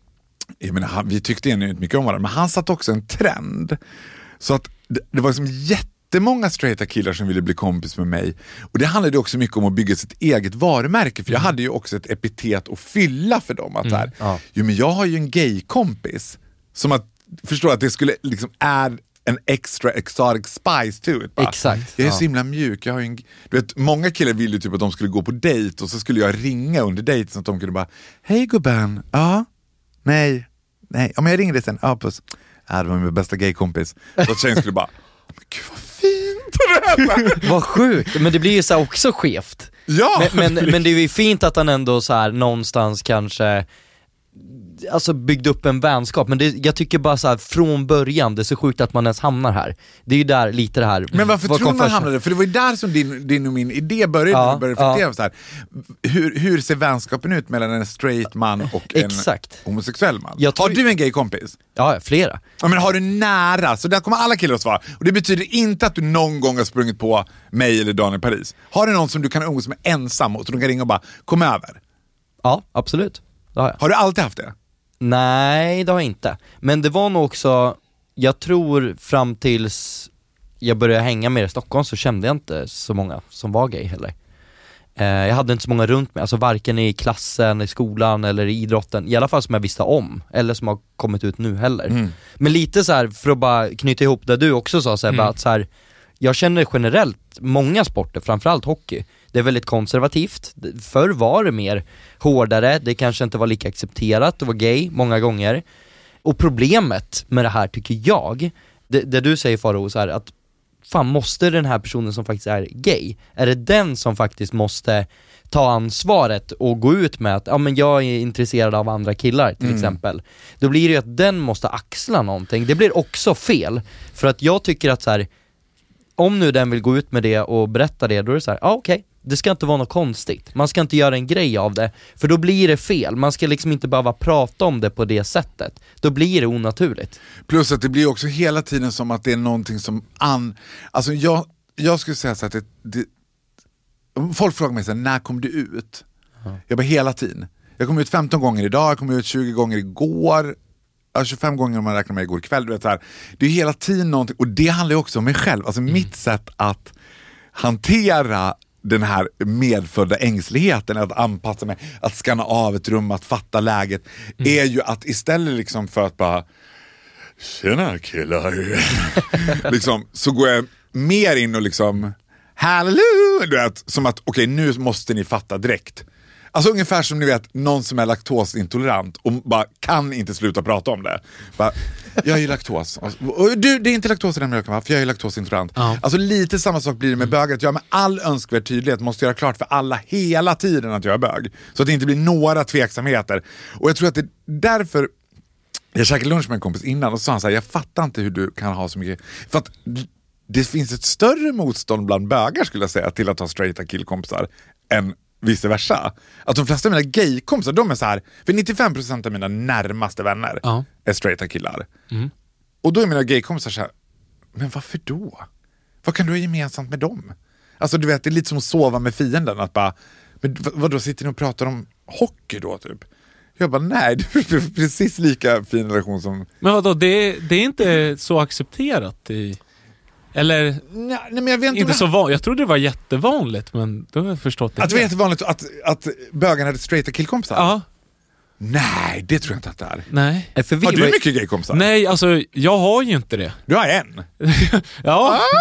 Jag menar, han, vi tyckte inte mycket om varandra, men han satt också en trend. Så att det, det var liksom jättemånga straighta killar som ville bli kompis med mig. Och det handlade också mycket om att bygga sitt eget varumärke. För jag hade ju också ett epitet att fylla för dem. Att mm. här, ja. jo, men jag har ju en gay-kompis. Som att förstå att det skulle liksom är en extra exotic spice to it. Bara. Exakt. Jag är ja. så himla mjuk. Jag har en, du vet, många killar ville ju typ att de skulle gå på dejt. Och så skulle jag ringa under dejt så att de kunde bara, hej gubben, ja, nej, nej, ja, men jag ringer dig sen, ja, puss. Ja, det var min bästa gaykompis. Så att tjejen skulle bara, men gud vad fint. Vad sjukt, men det blir ju så också skevt. Ja. Men, men, men det är ju fint att han ändå så här någonstans kanske alltså byggt upp en vänskap, men det, jag tycker bara så här från början, det är så sjukt att man ens hamnar här. Det är ju där lite det här. Men varför tror man först? Hamnade? För det var ju där som din, din och min idé började, ja, började reflektera ja. så här. Hur, hur ser vänskapen ut mellan en straight man och en Exakt. homosexuell man? Har du en gay kompis? Ja, flera. Ja, men har du nära? Så där kommer alla killar att svara. Och det betyder inte att du någon gång har sprungit på mig eller Daniel Paris. Har du någon som du kan umgås med ensam och så du kan ringa och bara, kom över? Ja, absolut. Det har jag. Har du alltid haft det? Nej, det har jag inte. Men det var nog också, jag tror fram tills jag började hänga med i Stockholm så kände jag inte så många som var gay heller. eh, Jag hade inte så många runt mig, alltså varken i klassen, i skolan eller i idrotten, i alla fall som jag visste om, eller som har kommit ut nu heller. mm. Men lite så här, för att bara knyta ihop det du också sa, så här, mm. att så här, jag känner generellt många sporter, framförallt hockey, det är väldigt konservativt. Förr var det mer hårdare, det kanske inte var lika accepterat att vara gay många gånger. Och problemet med det här tycker jag, det, det du säger Faro, så här, att fan, måste den här personen som faktiskt är gay, är det den som faktiskt måste ta ansvaret och gå ut med att ja, men jag är intresserad av andra killar till mm. exempel. Då blir det ju att den måste axla någonting. Det blir också fel, för att jag tycker att så här, om nu den vill gå ut med det och berätta det, då är det så här, ja okej, okay. Det ska inte vara något konstigt. Man ska inte göra en grej av det, för då blir det fel. Man ska liksom inte behöva prata om det på det sättet. Då blir det onaturligt. Plus att det blir också hela tiden som att det är någonting som an... Alltså jag, jag skulle säga så att det, det... folk frågar mig så här, när kom du ut? Mm. Jag bara, hela tiden. Jag kom ut femton gånger idag, jag kom ut tjugo gånger igår, tjugofem gånger om man räknar med igår kväll. Du vet, så här. Det är hela tiden någonting, och det handlar ju också om mig själv. Alltså mm. mitt sätt att hantera den här medfödda ängsligheten, att anpassa mig, att skanna av ett rum, att fatta läget, mm. är ju att istället liksom för att bara tjena killar liksom, så går jag mer in och liksom halleluja, du vet, som att okej, okay, nu måste ni fatta direkt. Alltså ungefär som ni vet, någon som är laktosintolerant och bara kan inte sluta prata om det. Bara, jag är ju laktos. Och du, det är inte laktos i den mjölken, va? För jag är laktosintolerant. Ja. Alltså lite samma sak blir det med bögar. Att jag med all önskvärd tydlighet måste göra klart för alla hela tiden att jag är bög. Så att det inte blir några tveksamheter. Och jag tror att det är därför... Jag käkade lunch med en kompis innan och sa han så här, jag fattar inte hur du kan ha så mycket... För att det finns ett större motstånd bland bögar, skulle jag säga, till att ha straighta killkompisar än vice versa. Att de flesta av mina gaykompisar, de är så här, för nittiofem procent av mina närmaste vänner ja. är straighta killar. Mm. Och då är mina gaykompisar så här, men varför då? Vad kan du ha gemensamt med dem? Alltså du vet, det är lite som att sova med fienden, att bara, men vad då sitter ni och pratar om hockey då typ? Jag bara, nej, det är precis lika fin relation som... Men vadå, det, det är inte så accepterat i... Eller nej, men jag vet inte, inte så van... Jag trodde det var jättevanligt, men då har jag förstått det. Att det var jättevanligt att, att bögarna hade straighta killkompisar? Ja. Nej, det tror jag inte att det är. Nej. För vi har du var... mycket gaykompisar? Nej, alltså jag har ju inte det. Du har en? Ja. Ah!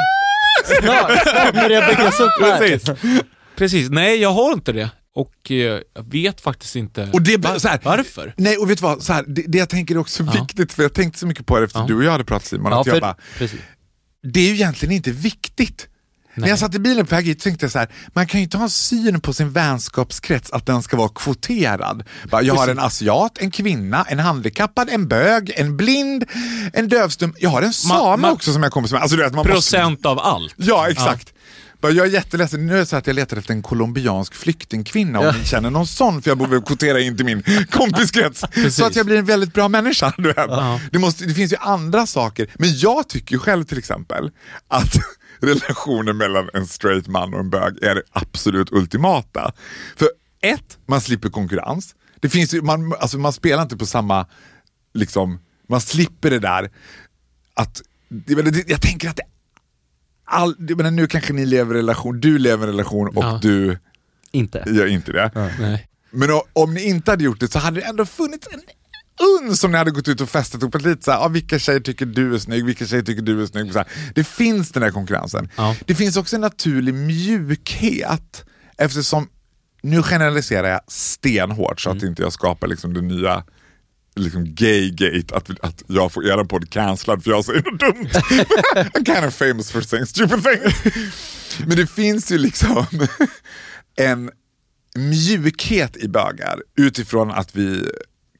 Snart börjar byggas upp här. Precis. Precis, nej jag har inte det. Och eh, jag vet faktiskt inte och det, var, så här, varför. Nej, och vet du vad, så här, det, det jag tänker är också ja. viktigt, för jag tänkte så mycket på det efter ja. du och jag hade pratat, Simon, ja, att för, jag bara, precis. det är ju egentligen inte viktigt. Nej. När jag satt i bilen på väg hit tänkte jag så här, man kan ju inte ha syn på sin vänskapskrets att den ska vara kvoterad. Bara, jag har en asiat, en kvinna, en handikappad, en bög, en blind, en dövstum. Jag har en same man, också som jag kommer med. Alltså, du vet, man procent måste... av allt. Ja, exakt. Ja. Jag är jätteledsen, nu är det så att jag letar efter en colombiansk flyktingkvinna, om ja. ni känner någon sån, för jag borde kvotera in till min kompiskrets så att jag blir en väldigt bra människa, du vet. Ja. Det, måste, det finns ju andra saker, men jag tycker ju själv till exempel att relationen mellan en straight man och en bög är det absolut ultimata. För ett, man slipper konkurrens. Det finns ju, man, alltså man spelar inte på samma, liksom, man slipper det där att, det, jag tänker att det All, men nu kanske ni lever i relation, du lever i relation och ja. du inte gör inte det. Ja, nej. Men om, om ni inte hade gjort det så hade det ändå funnits en uns som ni hade gått ut och festat upp lite så här, ah, vilka tjejer tycker du är snygg, vilka tjejer tycker du är snygg. Så här. Det finns den här konkurrensen. Ja. Det finns också en naturlig mjukhet, eftersom, nu generaliserar jag stenhårt så att mm. inte jag skapar liksom det nya liksom gay-gate, att, att jag får era podd cancellad för jag säger något dumt. I'm kind of famous for saying stupid things. Men det finns ju liksom en mjukhet i bögar utifrån att vi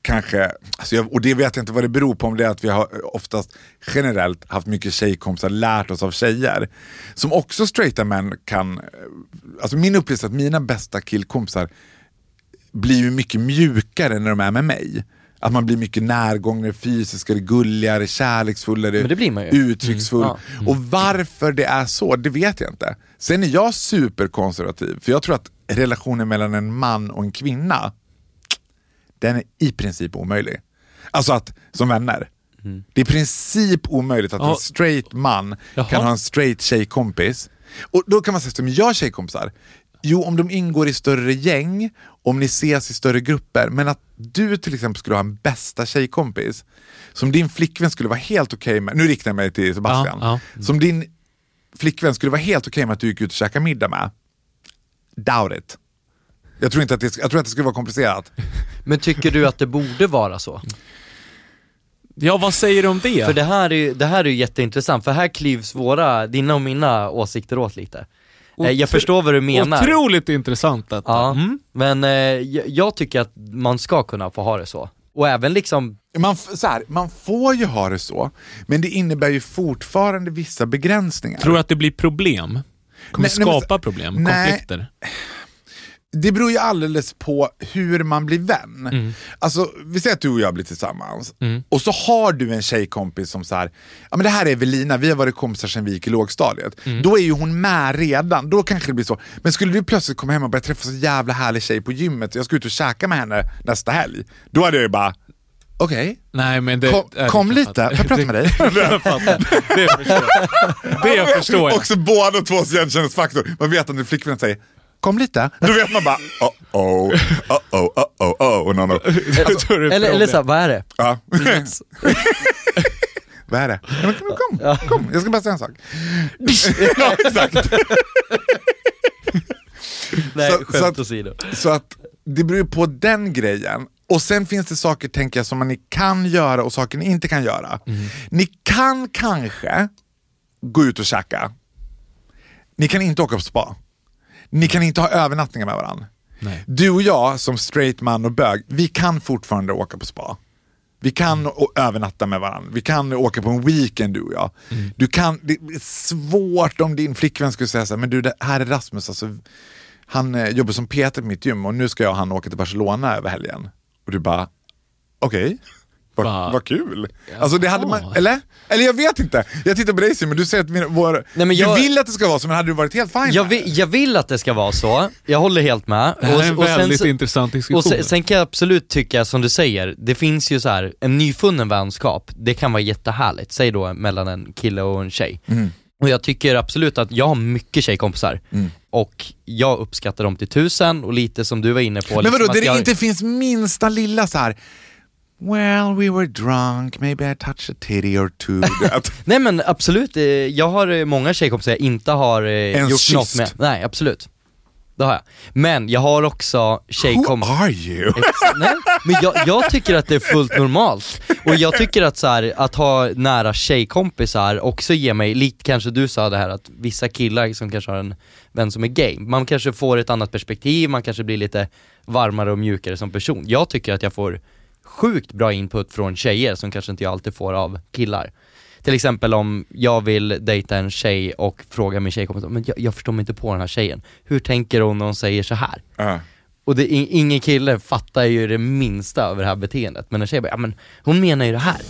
kanske, alltså jag, och det vet jag inte vad det beror på, om det är att vi har oftast generellt haft mycket tjejkompisar, lärt oss av tjejer. Som också straighta män kan, alltså min upplevelse är att mina bästa killkompisar blir ju mycket mjukare när de är med mig. Att man blir mycket närgångare, fysiskare, gulligare, kärleksfullare, men det blir man ju. uttrycksfull. Mm. Ja. Mm. Och varför det är så, det vet jag inte. Sen är jag superkonservativ, för jag tror att relationen mellan en man och en kvinna, den är i princip omöjlig. Alltså att, som vänner, mm. det är i princip omöjligt att ja. en straight man Jaha. kan ha en straight tjejkompis. Och då kan man säga, men jag har tjejkompisar. Jo, om de ingår i större gäng, om ni ses i större grupper, men att du till exempel skulle ha en bästa tjejkompis som din flickvän skulle vara helt okej okay med, nu riktar jag mig till Sebastian, ja, ja. Mm. som din flickvän skulle vara helt okej okay med att du gick ut och käkade middag med. Doubt it. Jag tror inte att det, jag tror att det skulle vara komplicerat. Men tycker du att det borde vara så? Ja, vad säger du om det? För det här är, det här är ju jätteintressant, för här klyvs våra, dina och mina åsikter åt lite. Otro- jag förstår vad du menar. Otroligt intressant detta. Ja, mm. Men eh, jag, jag tycker att man ska kunna få ha det så. Och även liksom... Man, så här, man får ju ha det så, men det innebär ju fortfarande vissa begränsningar. Tror du att det blir problem? Kommer nej, skapa nej, problem? Nej. Konflikter? Det beror ju alldeles på hur man blir vän. Mm. Alltså, vi säger att du och jag blir tillsammans. Mm. Och så har du en tjejkompis som så här, ja men det här är Evelina, vi har varit kompisar sedan vi gick i lågstadiet. Mm. Då är ju hon med redan, då kanske det blir så. Men skulle du plötsligt komma hem och börja träffa så jävla härlig tjej på gymmet, jag ska ut och käka med henne nästa helg. Då hade jag ju bara, okej. Okay. Nej, men det, kom äh, kom lite, får jag prata med dig? Jag fattar. Det förstår jag. Det jag förstår jag. Också båda tvås igenkänningsfaktor. Man vet att när flickvännen säger kom lite. Då vet man bara oh-oh, oh-oh, oh-oh, oh-oh. No, no. Alltså, eller, eller så, vad är det? Ja. Vad är det? Ja, kom, kom, kom. Jag ska bara säga en sak. Ja, exakt. Nej, så, skämt så, åsido. att, så att det beror på den grejen. Och sen finns det saker, tänker jag, som man kan göra och saker ni inte kan göra. Mm. Ni kan kanske gå ut och käka. Ni kan inte åka på spa. Ni kan inte ha övernattningar med varandra. Nej. Du och jag som straight man och bög, vi kan fortfarande åka på spa. Vi kan mm. övernatta med varandra. Vi kan åka på en weekend, du och jag. Mm. Du kan, det är svårt om din flickvän skulle säga så här, men du, det här är Rasmus, alltså, han eh, jobbar som Peter på mitt gym och nu ska jag och han åka till Barcelona över helgen. Och du bara, okej. Okay. Vad, vad kul. Ja. Alltså det hade man, eller? Eller jag vet inte. Jag tittar på dig Simon, du säger att min, vår, Nej, men jag, du vill att det ska vara så, men hade du varit helt fine? Jag vill, jag vill att det ska vara så. Jag håller helt med. Det här är en och, och väldigt sen, intressant diskussion. Och sen, sen kan jag absolut tycka, som du säger, det finns ju så här en nyfunnen vänskap. Det kan vara jättehärligt. Säg då mellan en kille och en tjej. Mm. Och jag tycker absolut att jag har mycket tjejkompisar. Mm. Och jag uppskattar dem till tusen. Och lite som du var inne på. Men liksom vadå, det jag... inte finns minsta lilla så här. Well, we were drunk, maybe I touched a titty or two. Nej men absolut, jag har många tjejkompisar jag inte har en gjort något med. Nej, absolut. Det har jag. Men jag har också tjejkompisar. Who are you? Nej, men jag, jag tycker att det är fullt normalt. Och jag tycker att så här, att ha nära tjejkompisar också ger mig, likt kanske du sa det här, att vissa killar som kanske har en vän som är gay, man kanske får ett annat perspektiv, man kanske blir lite varmare och mjukare som person. Jag tycker att jag får sjukt bra input från tjejer som kanske inte jag alltid får av killar. Till exempel om jag vill dejta en tjej och fråga min tjejkompis, men jag, jag förstår mig inte på den här tjejen. Hur tänker hon när hon säger så här? Uh. Och det, ingen kille fattar ju det minsta över det här beteendet. Men en tjej bara, ja men hon menar ju det här.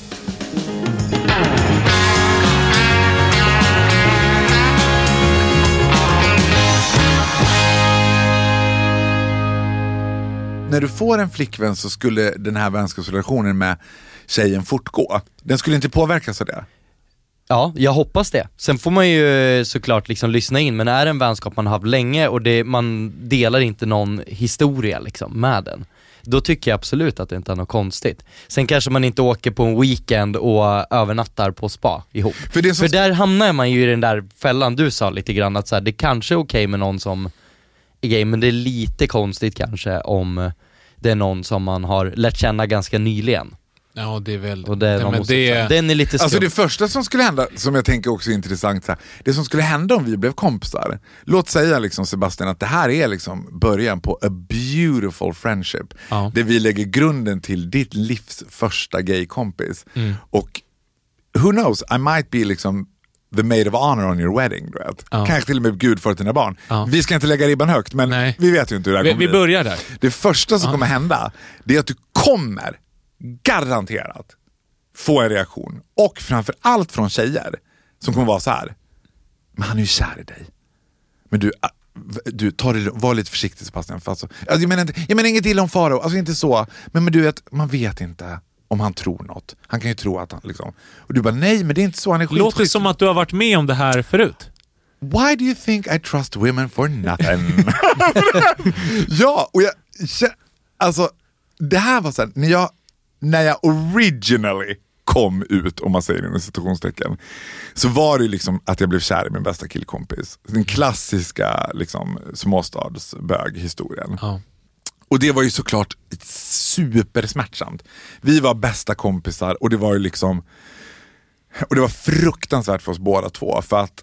När du får en flickvän så skulle den här vänskapsrelationen med tjejen fortgå. Den skulle inte påverkas av det. Ja, jag hoppas det. Sen får man ju såklart liksom lyssna in, men är det en vänskap man har haft länge och det, man delar inte någon historia liksom med den, då tycker jag absolut att det inte är något konstigt. Sen kanske man inte åker på en weekend och övernattar på spa ihop. För, det är så... För där hamnar man ju i den där fällan du sa lite grann, att så här, det kanske är okej med någon som är gay, men det är lite konstigt kanske om det är någon som man har lärt känna ganska nyligen. Ja, det är väl... Och det, det, man måste, det... Den är lite skum. Alltså det första som skulle hända, som jag tänker också är intressant, så här, det som skulle hända om vi blev kompisar, låt säga liksom Sebastian att det här är liksom början på a beautiful friendship, ja. där vi lägger grunden till ditt livs första gay-kompis. Mm. Och who knows, I might be liksom the maid of honor on your wedding, du vet. Ja. Kanske till och med Gud för dina barn. Ja. Vi ska inte lägga ribban högt, men Nej. vi vet ju inte hur det här kommer Vi, vi börjar där. Det första som ja. kommer hända, det är att du kommer garanterat få en reaktion. Och framför allt från tjejer som kommer vara så här: men han är ju kär i dig. Men du, du tar det, var lite försiktig Sebastian. För alltså, alltså, jag, menar inte, jag menar inget illa om Faro, alltså inte så. Men, men du vet, man vet inte om han tror något. Han kan ju tro att han liksom... Och du bara, nej men det är inte så, han är skit. Låter som att du har varit med om det här förut. Why do you think I trust women for nothing? Ja, och jag... Alltså, det här var så här, när jag, när jag originally kom ut, om man säger det inom citationstecken, så var det liksom att jag blev kär i min bästa killkompis. Den klassiska liksom småstadsbög-historien. Ja. Och det var ju såklart supersmärtsamt. Vi var bästa kompisar och det var ju liksom, och det var fruktansvärt för oss båda två, för att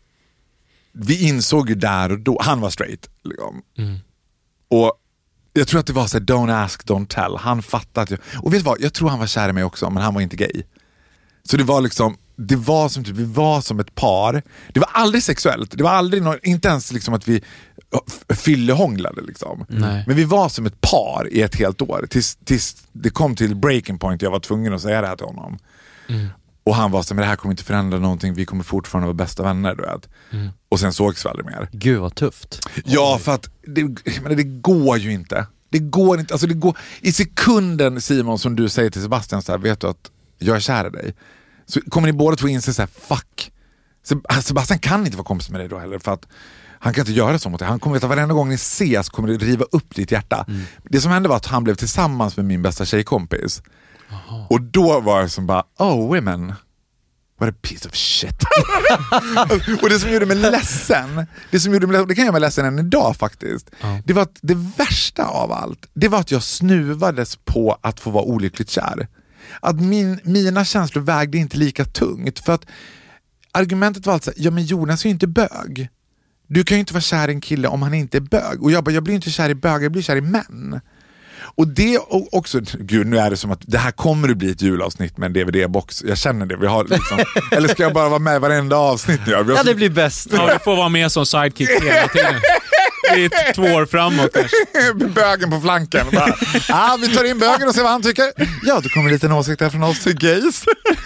vi insåg ju där och då, han var straight liksom. Mm. Och jag tror att det var så här, don't ask, don't tell. Han fattade att jag, och vet du vad, jag tror han var kär i mig också, men han var inte gay. Så det var liksom, det var som typ, vi var som ett par. Det var aldrig sexuellt. Det var aldrig någon, inte ens liksom att vi fyllehånglade liksom. Mm. Men vi var som ett par i ett helt år. Tills, tills det kom till breaking point, jag var tvungen att säga det här till honom. Mm. Och han var så, men det här kommer inte förändra någonting. Vi kommer fortfarande vara bästa vänner, du vet. Mm. Och sen sågs vi aldrig mer. Gud vad tufft. Ja, för att det, men det går ju inte. Det går inte, alltså det går i sekunden, Simon, som du säger till Sebastian så här, vet du att jag är kär i dig, så kommer ni båda två inse så här, fuck, Sebastian kan inte vara kompis med dig då heller, för att han kan inte göra så mot dig. Han kommer veta varenda gång ni ses kommer det riva upp ditt hjärta. Mm. Det som hände var att han blev tillsammans med min bästa tjejkompis. Aha. Och då var det som bara, oh women, what a piece of shit. Och det som gjorde mig ledsen, det som gjorde mig, det kan göra mig ledsen än idag faktiskt. Ja. Det var att det värsta av allt, det var att jag snuvades på att få vara olyckligt kär. Att min, mina känslor vägde inte lika tungt, för att argumentet var alltså, ja men Jonas är ju inte bög. Du kan ju inte vara kär i en kille om han inte är bög. Och jag bara, jag blir inte kär i bög, jag blir kär i män. Och det och också, gud nu är det som att det här kommer att bli ett julavsnitt med en D V D-box. Jag känner det, vi har liksom, eller ska jag bara vara med varenda avsnitt nu? Ja, det blir bäst. Ja, du får vara med som sidekick hela tiden. Det är två år framåt kanske. Bögen på flanken. Ja, ah, vi tar in bögen och ser vad han tycker. Ja, då kommer lite en åsikt här från oss till gays.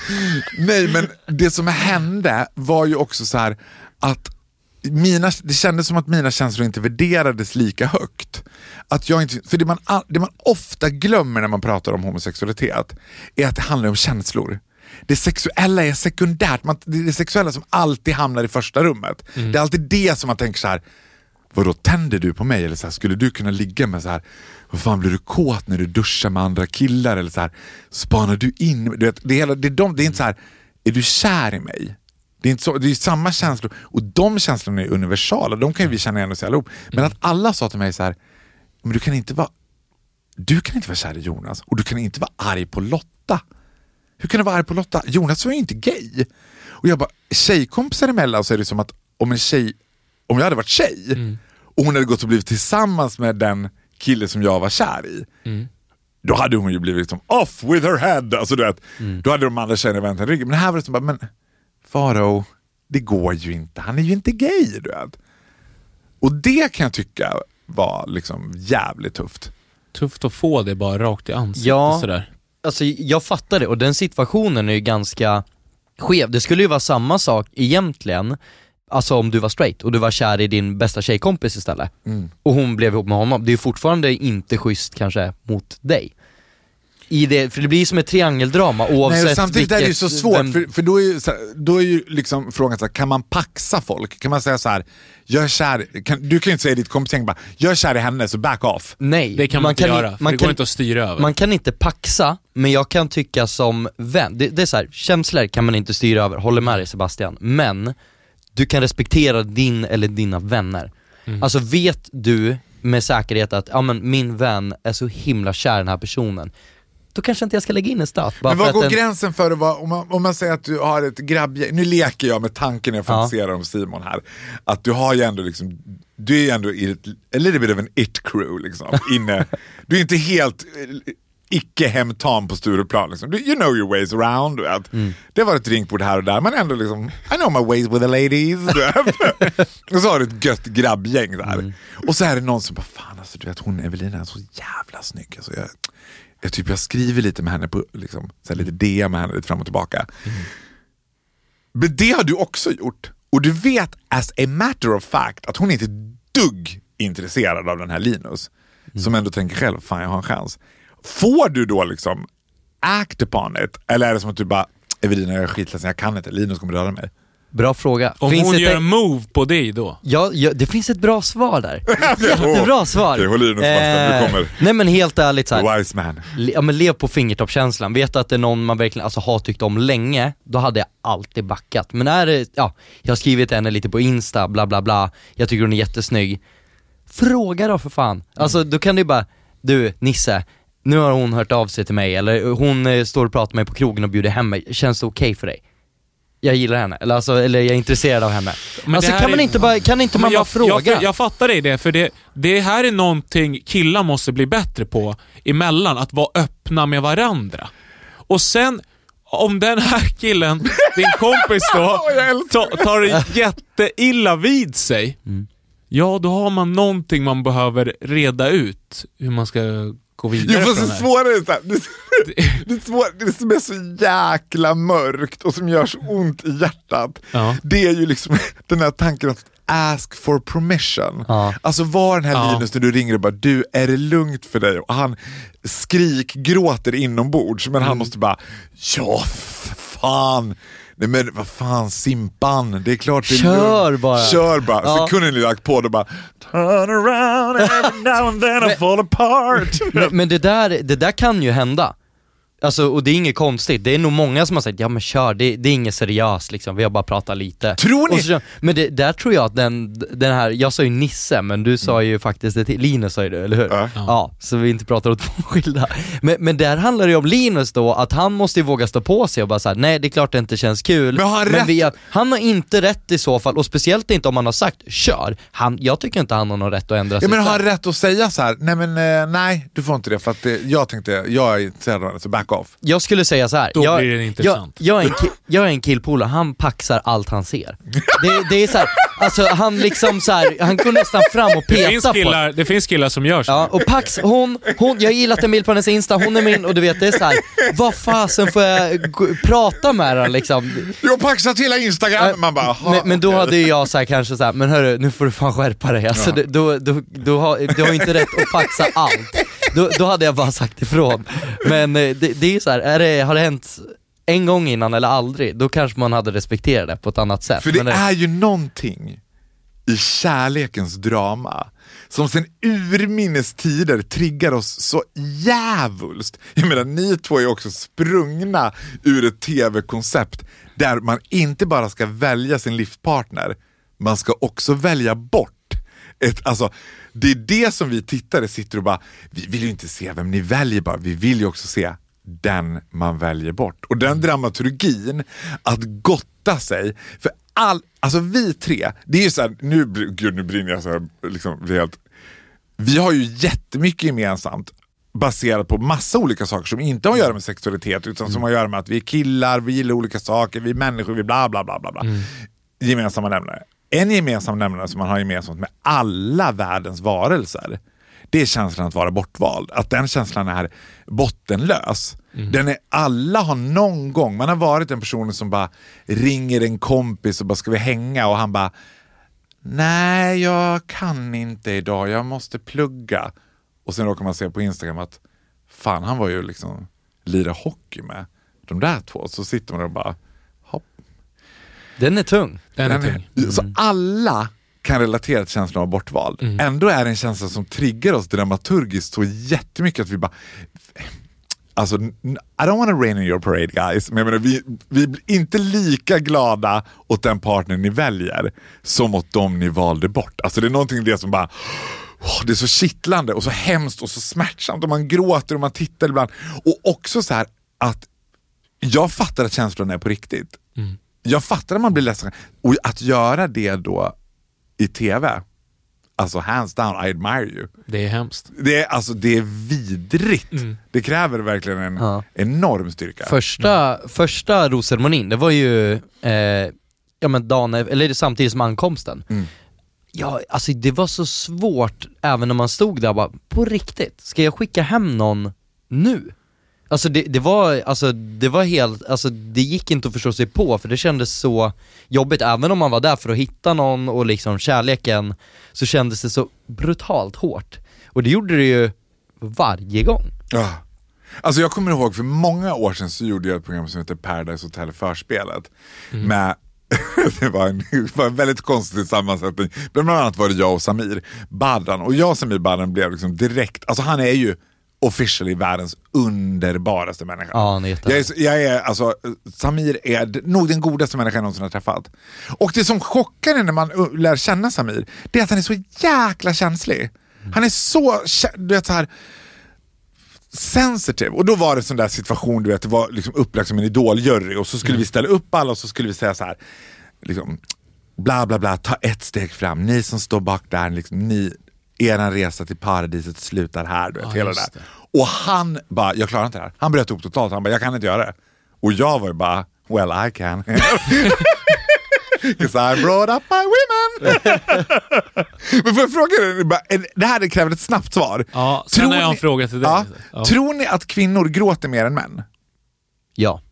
Nej, men det som hände var ju också så här att mina, det kändes som att mina känslor inte värderades lika högt. Att jag inte, för det man, det man ofta glömmer när man pratar om homosexualitet är att det handlar om känslor. Det sexuella är sekundärt. Man, det är det sexuella som alltid hamnar i första rummet. Mm. Det är alltid det som man tänker så här: vadå, tänder du på mig? Eller så här, skulle du kunna ligga med så här, vad fan, blir du kåt när du duschar med andra killar? Eller så här, spanar du in? Du vet, det, är hela, det, är de, det är inte så här, är du kär i mig? Det är, inte så, det är samma känslor. Och de känslorna är universala. De kan ju vi känna igen oss allihop. Men att alla sa till mig så här, men du kan inte vara Du kan inte vara kär i Jonas. Och du kan inte vara arg på Lotta. Hur kan du vara arg på Lotta? Jonas var ju inte gay. Och jag bara, tjejkompisar emellan så är det som att om en tjej, om jag hade varit tjej mm. och hon hade gått och blivit tillsammans med den kille som jag var kär i, mm. då hade hon ju blivit liksom off with her head. Alltså du vet, mm. då hade de andra tjejerna vänt en rygg. Men här var det som bara, men Faro, det går ju inte. Han är ju inte gay, du vet. Och det kan jag tycka var liksom jävligt tufft. Tufft att få det bara rakt i ansiktet. Ja, sådär. Alltså jag fattar det. Och den situationen är ju ganska skev. Det skulle ju vara samma sak egentligen. Alltså om du var straight och du var kär i din bästa tjejkompis istället. Mm. Och hon blev ihop med honom. Det är ju fortfarande inte schysst kanske mot dig. I det, för det blir som ett triangeldrama oavsett. Nej, samtidigt vilket, är det ju så svårt vem... för, för då är ju, då är ju liksom frågan så här, kan man paxa folk? Kan man säga så här, jag är kär, kan, du kan ju inte säga ditt kompisgäng bara, jag är kär i henne så back off. Nej, det kan man, man inte kan göra, för man det kan, går inte att styra över. Man kan inte paxa, men jag kan tycka som vän, det, det är så här, känslor kan man inte styra över, håller med dig Sebastian, men du kan respektera din eller dina vänner. Mm. Alltså vet du med säkerhet att ja, men min vän är så himla kär i den här personen, då kanske inte jag ska lägga in en stat. Men vad går den... gränsen för att vara, om man, om man säger att du har ett grabbgäng, nu leker jag med tanken när jag fantiserar ja. om Simon här, att du har ju ändå liksom, du är ju ändå i ett, a little bit of an it crew liksom, inne, du är inte helt icke hemtam på Stureplan liksom. You know your ways around. Mm. Det var ett drinkbord här och där, men ändå liksom, I know my ways with the ladies. Och så har du ett gött grabbgäng där. Mm. Och så är det någon som bara, fan alltså, du vet, hon Evelina är så jävla snygg. Alltså, jag, jag, typ, jag skriver lite med henne på, liksom, så här, lite D M med henne lite fram och tillbaka. Mm. Men det har du också gjort. Och du vet as a matter of fact att hon är inte dugg intresserad av den här Linus. Mm. Som ändå tänker själv, fan jag har en chans. Får du då liksom act upon it? Eller är det som att du bara, Evelina jag är skitledsen, jag kan inte, Linus kommer döda mig? Bra fråga. Om finns hon gör en move på dig då? Ja, ja, det finns ett bra svar där. Jättebra svar. Okej, håll Linus fast, eh, du kommer. Nej men helt ärligt så här. Wise man. Le, ja men lev på fingertoppkänslan. Vet att det är någon man verkligen alltså, har tyckt om länge, då hade jag alltid backat. Men är det, ja, jag har skrivit henne lite på Insta, bla bla bla. Jag tycker hon är jättesnygg. Fråga då för fan. Alltså då kan du bara, du Nisse, nu har hon hört av sig till mig, eller hon eh, står och pratar med mig på krogen och bjuder hem mig. Känns det okej okay för dig? Jag gillar henne, eller, alltså, eller jag är intresserad av henne. Men alltså kan man är... inte bara, kan inte man jag, bara fråga? Jag, jag fattar dig det, för det, det här är någonting killar måste bli bättre på emellan, att vara öppna med varandra. Och sen, om den här killen, din kompis då, ta, tar jätteilla vid sig, mm. ja då har man någonting man behöver reda ut, hur man ska gå vidare. Jo, fast det svårare är så här, det, det, är svår, det som är så jäkla mörkt och som gör så ont i hjärtat, ja. Det är ju liksom den här tanken att ask for permission. Ja. Alltså var den här ja. Linus när du ringer och bara, du, är det lugnt för dig? Och han skrik, gråter inombords, men mm. han måste bara, ja, fan. Nej men vad fan, Simpan, det är klart det är Kör lugnt. bara Kör bara, ja. Så kunde ni lagt på det bara turn around every now and then I fall apart. men, men det där, det där kan ju hända. Alltså, och det är inget konstigt. Det är nog många som har sagt, ja men kör, det, det är inget seriöst liksom, vi har bara pratat lite. Tror ni? Så, men det, där tror jag att den, den här, jag sa ju Nisse, men du sa ju faktiskt det till Linus, sa ju det, eller hur? Ja. Ja, så vi inte pratar åt två skilda. Men, men där handlar det ju om Linus då, att han måste ju våga stå på sig och bara säga, nej det är klart det inte känns kul. Men, har men vi har, han har inte rätt i så fall, och speciellt inte om han har sagt, kör. Han, jag tycker inte han har någon rätt att ändra ja, sig. Men har han rätt att säga så här, nej men eh, nej, du får inte det, för att eh, jag tänkte, jag är intresserad av det, så back off. Jag skulle säga så här. Då jag, blir det intressant. Jag, jag, är en ki- jag är en killpola, han paxar allt han ser. Det, det är så här, alltså han liksom så här, han går nästan fram och petar det finns killar, på. Det finns killar som gör så. Ja, och Pax, hon, hon, jag har gillat en bild på hennes Insta, hon är min, och du vet det är så här, vad fasen får jag g- prata med henne liksom? Jag paxar till Instagram, äh, man bara, men, men då hade jag så här, kanske så här, men hörru, nu får du fan skärpa dig. Alltså, ja. då, då, då har, du har inte rätt att paxa allt. Då, då hade jag bara sagt ifrån. Men det, det är så här, är det, har det hänt en gång innan eller aldrig, då kanske man hade respekterat det på ett annat sätt. För det, det är ju någonting i kärlekens drama som sen urminnes tider triggar oss så jävulst. Jag menar, ni två är också sprungna ur ett tv-koncept där man inte bara ska välja sin livspartner, man ska också välja bort ett, alltså, det är det som vi tittare sitter och bara, vi vill ju inte se vem ni väljer bara, vi vill ju också se den man väljer bort. Och den dramaturgin att gotta sig för all, alltså vi tre, det är ju så här, nu, gud, nu brinner jag så här, liksom, helt, vi har ju jättemycket gemensamt baserat på massa olika saker som inte har att göra med sexualitet, utan mm. som har att göra med att vi är killar, vi gillar olika saker, vi är människor, vi bla bla bla bla bla. Mm. Gemensamma nämnare. En gemensam nämnare som man har gemensamt med alla världens varelser, det är känslan att vara bortvald. Att den känslan är bottenlös. Mm. Den är, alla har någon gång, man har varit en person som bara ringer en kompis och bara, ska vi hänga? Och han bara, nej jag kan inte idag, jag måste plugga. Och sen råkar man se på Instagram att fan, han var ju liksom lira hockey med de där två. Så sitter man och bara, hopp. Den är tung. Den är tung. Mm. Så alla kan relatera till känslan av bortvald. Mm. Ändå är det en känsla som triggar oss dramaturgiskt så jättemycket att vi bara, alltså, I don't want to rain in your parade guys, men jag menar, vi, vi blir inte lika glada åt den partner ni väljer som åt dem ni valde bort. Alltså det är någonting det som bara, oh, det är så kittlande och så hemskt och så smärtsamt och man gråter och man tittar ibland. Och också så här att jag fattar att känslorna är på riktigt. Mm. Jag fattar att man blir ledsen. Och att göra det då i tv, alltså hands down, I admire you. Det är hemskt. Det är, alltså, det är vidrigt. Mm. Det kräver verkligen en ja. enorm styrka. Första, mm. första rosceremonin, det var ju eh, ja, men dagen, eller samtidigt som ankomsten. Mm. Ja, alltså det var så svårt även när man stod där bara, på riktigt, ska jag skicka hem någon nu? Alltså det, det var alltså det var helt alltså det gick inte att förstå sig på, för det kändes så jobbigt. Även om man var där för att hitta någon och liksom kärleken, så kändes det så brutalt hårt. Och det gjorde det ju varje gång. Ja. Alltså jag kommer ihåg för många år sedan så gjorde jag ett program som heter Paradise Hotel Förspelet mm. med det var, en, det var en väldigt konstig sammansättning. Bland annat var det jag och Samir Badran. Och jag och Samir Badran blev liksom direkt, alltså han är ju officially världens underbaraste människa. Ja, jag, är, jag är, alltså, Samir är nog den godaste människan jag någonsin har träffat. Och det som chockar när man lär känna Samir, det är att han är så jäkla känslig. Han är så, du vet så här sensitive. Och då var det en sån där situation, du vet, det var liksom upplagt som en idoljury och så skulle mm. vi ställa upp alla och så skulle vi säga så här liksom, bla bla bla, ta ett steg fram, ni som står bak där, liksom, ni, eran resa till paradiset slutar här, du vet, ja, hela det där. Och han bara, jag klarar inte det här. Han bröt upp totalt, han bara, jag kan inte göra det. Och jag var ju bara, well I can. Because I brought up my women. Men får jag fråga dig, det här kräver ett snabbt svar. Ja, sen tror har jag en ni, fråga till dig. Ja, ja. Tror ni att kvinnor gråter mer än män? Ja.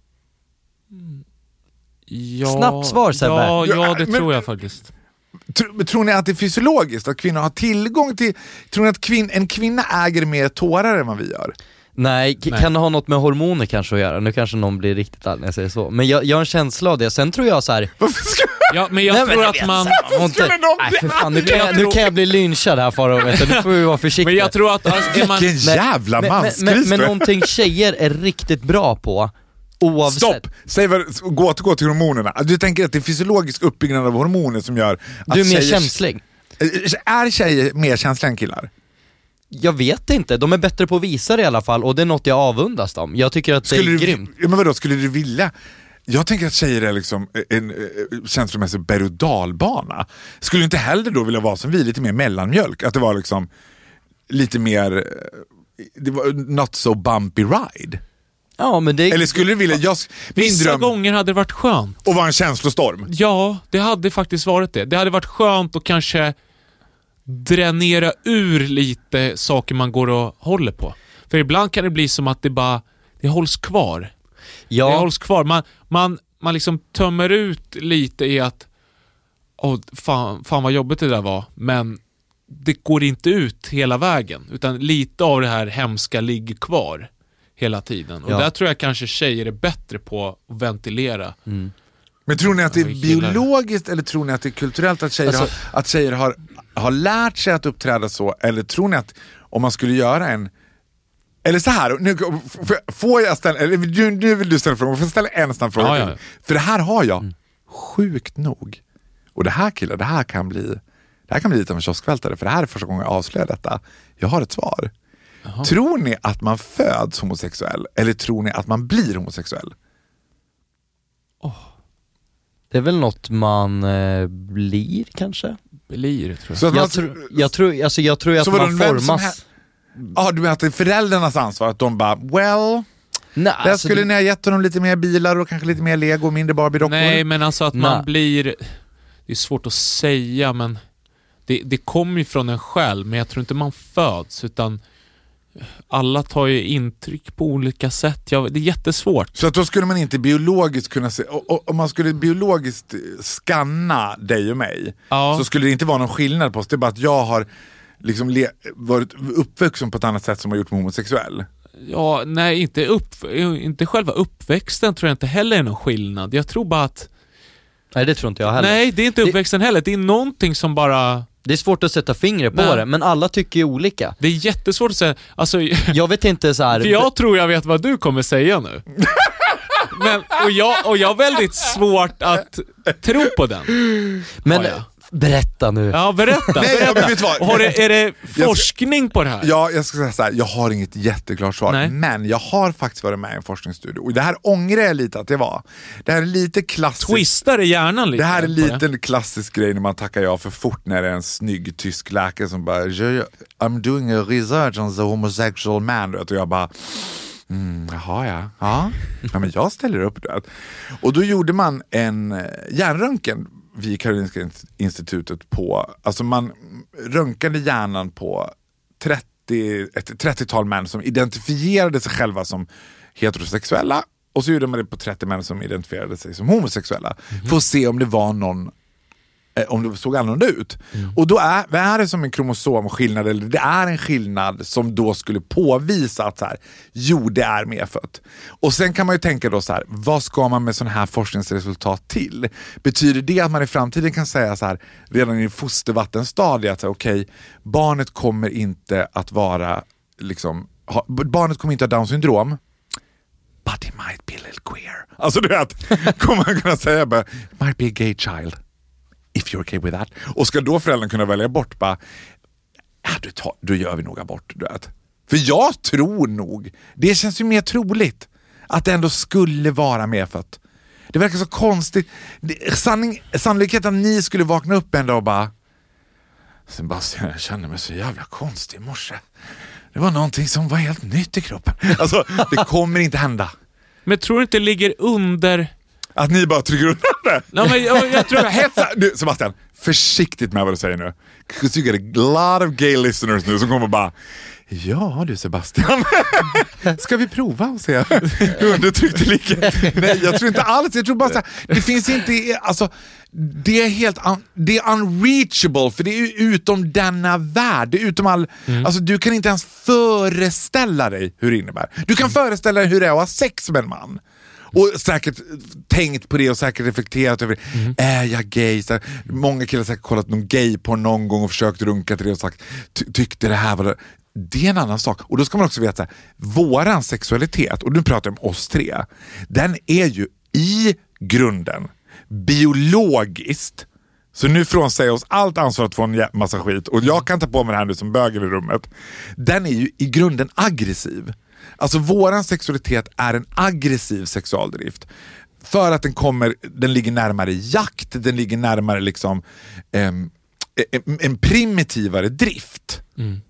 Ja, snabbt svar, Sebbe. Ja, ja, det tror jag faktiskt. Tror, tror ni att det är fysiologiskt att kvinnor har tillgång till, tror ni att kvin, en kvinna äger mer tårar än vad vi gör? Nej, k- Nej, kan det ha något med hormoner kanske att göra? Nu kanske någon blir riktigt all när jag säger så. Men jag, jag har en känsla av det. Sen tror jag så här. Varför ska Ja, men jag Nej, tror men att man inte... Nej, för fan, nu, kan jag, nu kan jag bli lynchad här för att veta. Nu får vi vara försiktiga. Men jag tror att alltså, man... Vilken jävla men, manskris. Men, men, men någonting tjejer är riktigt bra på, oavsett. Stopp! Säg vad, gå, gå till hormonerna. Du tänker att det är fysiologisk uppbyggnad av hormoner som gör att du är mer tjejer... känslig. Är tjejer mer känsliga än killar? Jag vet inte, de är bättre på att visa det i alla fall. Och det är något jag avundas dem. Jag tycker att skulle det är du, grymt. Ja, men vadå, skulle du vilja? Jag tänker att tjejer är liksom en, en känslomässig berg- och dalbana. Skulle du inte hellre då vilja vara som vi, lite mer mellanmjölk? Att det var liksom lite mer, det var not so bumpy ride. Ja, men det... Eller skulle du vilja, jag, vissa dröm... gånger hade det varit skönt. Och vara en känslostorm? Ja, det hade faktiskt varit det. Det hade varit skönt att kanske dränera ur lite saker man går och håller på. För ibland kan det bli som att det bara, det hålls kvar. Ja. Det hålls kvar. Man, man, man liksom tömmer ut lite i att åh, fan, fan vad jobbigt det där var. Men det går inte ut hela vägen. Utan lite av det här hemska ligger kvar hela tiden. Och ja. där tror jag kanske tjejer är bättre på att ventilera. Mm. Men tror ni att det är biologiskt eller tror ni att det är kulturellt att tjejer, alltså, har, att tjejer har, har lärt sig att uppträda så? Eller tror ni att om man skulle göra en... Eller så här, nu får jag ställa... Eller, nu, nu vill du ställa frågan, jag får ställa en snabb fråga. Ja, ja. För det här har jag mm. sjukt nog. Och det här killar, det här kan bli... Det här kan bli lite av en kioskvältare. För det här är första gången jag avslöjar detta. Jag har ett svar. Aha. Tror ni att man föds homosexuell? Eller tror ni att man blir homosexuell? Oh. Det är väl något man eh, blir kanske? Blir, tror jag. Så jag, man, tro, jag tror alltså jag tror att så man formas. Ja, du menar att det är föräldrarnas ansvar att de bara, well... Nej, där alltså skulle det... ni ha gett honom lite mer bilar och kanske lite mer Lego och mindre Barbie-dockor. Nej, men alltså att man Nej. blir... Det är svårt att säga, men det, det kommer ju från en själv. Men jag tror inte man föds, utan alla tar ju intryck på olika sätt. Ja, det är jättesvårt. Så att då skulle man inte biologiskt kunna se... Om man skulle biologiskt skanna dig och mig, ja. Så skulle det inte vara någon skillnad på oss. Det är bara att jag har liksom le- varit uppvuxen på ett annat sätt som har gjort mig homosexuell. Ja, nej, inte, upp, inte själva uppväxten tror jag inte heller är någon skillnad. Jag tror bara att... Nej, det tror inte jag heller. Nej, det är inte uppväxten det... heller. Det är någonting som bara... Det är svårt att sätta fingret på Nej. det, men alla tycker ju olika. Det är jättesvårt att säga. Alltså, jag vet inte så här. För jag tror jag vet vad du kommer säga nu. Men, och, jag, och jag har väldigt svårt att tro på den. Men Berätta nu. Ja, berätta. Nej, berätta. jag vet vad. Har det, är det forskning på det här? Ja, jag ska säga så här, jag har inget jätteklart svar. Nej. Men jag har faktiskt varit med i en forskningsstudie. Och det här ångrar jag lite att det var. Det här är lite klassiskt. Twistar i hjärnan lite. Det här är lite det. en klassisk grej när man tackar ja för fort när det är en snygg tysk läkare som bara I'm doing a research on the homosexual man. Och jag bara mm, jaha ja. Ja. Ja, men jag ställer upp det. Och då gjorde man en hjärnröntgen vid Karolinska institutet på, alltså man röntgade hjärnan på trettio, ett trettiotal män som identifierade sig själva som heterosexuella, och så gjorde man det på trettio män som identifierade sig som homosexuella, mm-hmm. för att se om det var någon, om det såg annorlunda ut. Mm. Och då är, vad är det som en kromosomskillnad, eller det är en skillnad som då skulle påvisa att så här, jo, det är medfött. Och sen kan man ju tänka då så här, vad ska man med sån här forskningsresultat till? Betyder det att man i framtiden kan säga så här, redan i fostervattenstadiet, att okej, okay, barnet kommer inte att vara liksom, ha, barnet kommer inte ha Down syndrom, but it might be a little queer. Alltså du vet, kommer man kunna säga bara, it might be a gay child. If you're okay with that. Och ska då föräldrarna kunna välja bort, bara, ja, du tar, då gör vi nog abort. Du vet. För jag tror nog, det känns ju mer troligt att det ändå skulle vara medfött. Det verkar så konstigt. Det, sanning, sannolikheten att ni skulle vakna upp en dag och bara, Sebastian, jag känner mig så jävla konstig i morse. Det var någonting som var helt nytt i kroppen. Alltså, det kommer inte hända. Men tror du inte det ligger under... Att ni bara trycker undan det? No, men jag, jag tror jag... du, Sebastian, försiktigt med vad du säger nu. Because you get a lot of gay listeners nu som kommer bara, ja du Sebastian, ska vi prova och se hur undertryckt det ligger? Nej, jag tror inte alls. Jag tror bara så här, det finns inte, alltså, det är helt un, det är unreachable, för det är utom denna värld. Det är utom all, mm. alltså du kan inte ens föreställa dig hur det innebär. Du kan föreställa dig hur det är att ha sex med en man. Och säkert tänkt på det och säkert reflekterat över det. Mm. Är jag gay? Så här, många killar har säkert kollat någon gay på någon gång och försökt runka till det och sagt, ty- tyckte det här var det. Det är en annan sak. Och då ska man också veta att våran sexualitet, och nu pratar jag om oss tre, den är ju i grunden biologiskt. Så nu frånsäger oss allt ansvar att få en massa skit, och jag kan ta på mig det här nu som bögen i rummet. Den är ju i grunden aggressiv. Alltså våran sexualitet är en aggressiv sexualdrift. För att den kommer, den ligger närmare jakt, den ligger närmare liksom en, en primitivare drift. Mm.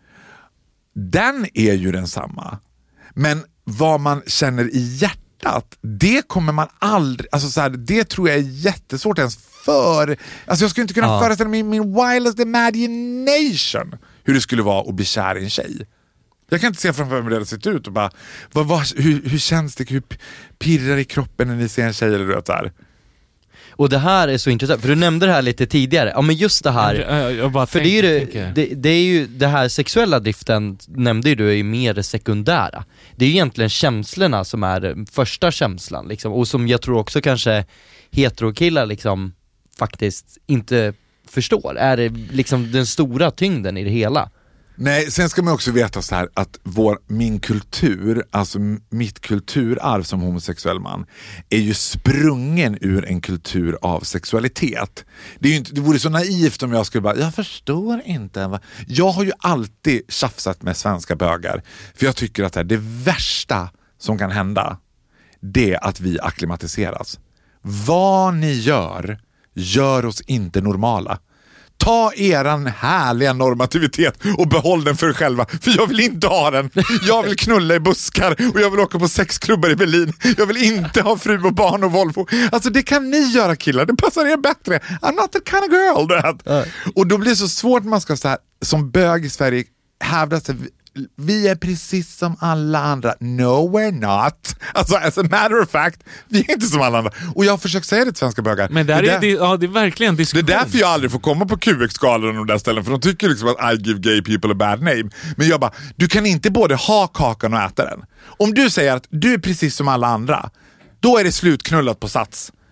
Den är ju densamma. Men vad man känner i hjärtat, det kommer man aldrig, alltså så här, det tror jag är jättesvårt ens för. Alltså jag skulle inte kunna ja. föreställa mig min wildest imagination hur det skulle vara att bli kär i en tjej. Jag kan inte se framför mig hur det hade sett ut och bara, vad, vad, hur, hur känns det, hur pirrar i kroppen när ni ser en tjej eller du vet så här. Och det här är så intressant, för du nämnde det här lite tidigare. Ja men just det här, jag, jag bara för tänker, det, är ju, det, det är ju det här sexuella driften, nämnde ju du, är ju mer det sekundära. Det är ju egentligen känslorna som är första känslan liksom, och som jag tror också kanske heterokillar liksom faktiskt inte förstår. Är det liksom den stora tyngden i det hela? Nej, sen ska man också veta så här att vår, min kultur, alltså mitt kulturarv som homosexuell man, är ju sprungen ur en kultur av sexualitet. Det, är ju inte, det vore så naivt om jag skulle bara, jag förstår inte. Va? Jag har ju alltid tjafsat med svenska bögar, för jag tycker att det, här, det värsta som kan hända, det är att vi akklimatiseras. Vad ni gör, gör oss inte normala. Ta eran härliga normativitet och behåll den för er själva. För jag vill inte ha den. Jag vill knulla i buskar och jag vill åka på sexklubbar i Berlin. Jag vill inte ha fru och barn och Volvo. Alltså det kan ni göra killar. Det passar er bättre. I'm not that kind of girl. That. Uh. Och då blir det så svårt man ska så här, som bög i Sverige hävda sig. Vi är precis som alla andra. No, we're not. Alltså, as a matter of fact, vi är inte som alla andra. Och jag har försökt säga det till svenska bögar. Men där det är, det, ja, det är verkligen diskussion. Det är därför jag aldrig får komma på Q X-skalan och de där ställen. För de tycker liksom att I give gay people a bad name. Men jag bara, du kan inte både ha kakan och äta den. Om du säger att du är precis som alla andra, då är det slutknullat på sats.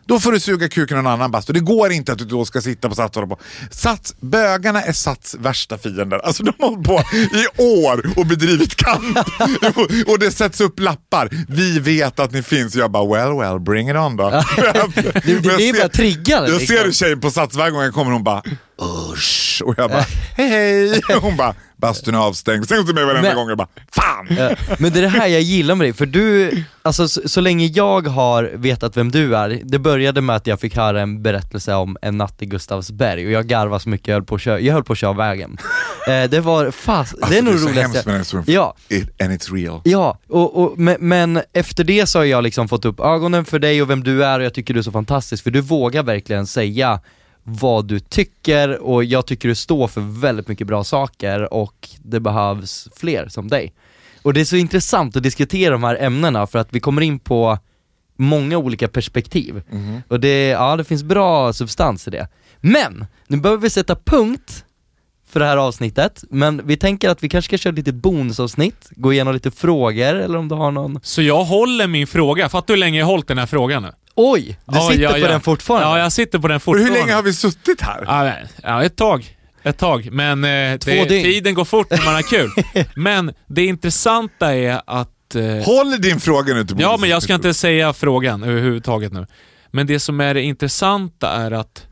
Då får du suga kuken någon annan bastu. Det går inte att du då ska sitta på Sats och på. Sats, bögarna är Sats värsta fiender. Alltså de har hållit på i år och bedrivit kamp. Och det sätts upp lappar. Vi vet att ni finns. Jag bara, well, well, bring it on då. Det blir bara triggande. Jag ser hur tjejen på Sats varje gång jag kommer, hon bara, usch. Och jag bara, hej hej. Och hon bara, bastun är avstängd. Sen till mig varenda gång jag bara, fan. Ja, men det är det här jag gillar med dig. För du, alltså så, så länge jag har vetat vem du är. Det började med att jag fick höra en berättelse om en natt i Gustavsberg. Och jag garvade så mycket, jag höll på att köra, jag höll på att köra vägen. eh, Det var fast, alltså, det är nog roligt. Det är så hemskt med den historien. Ja. It, and it's real. Ja, och, och, men, men efter det så har jag liksom fått upp ögonen för dig och vem du är. Och jag tycker du är så fantastisk. För du vågar verkligen säga vad du tycker, och jag tycker du står för väldigt mycket bra saker, och det behövs fler som dig. Och det är så intressant att diskutera de här ämnena, för att vi kommer in på många olika perspektiv. Mm. Och det, ja, det finns bra substans i det. Men nu behöver vi sätta punkt för det här avsnittet, men vi tänker att vi kanske ska köra lite bonusavsnitt, gå igenom lite frågor, eller om du har någon. Så jag håller min fråga. Fattar du hur länge jag har hållit den här frågan nu? Oj, du ja, sitter ja, på ja. den fortfarande. Ja, jag sitter på den fortfarande. Och hur länge har vi suttit här? Ja, ja ett tag. Ett tag. Men eh, det, tiden går fort när man har kul. Men det intressanta är att... Eh, Håll din fråga nu till bonus. Ja, men jag ska inte säga frågan överhuvudtaget nu. Men det som är det intressanta är att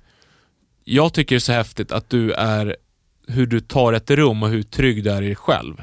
jag tycker det är så häftigt att du är... hur du tar ett rum och hur trygg du är i dig själv.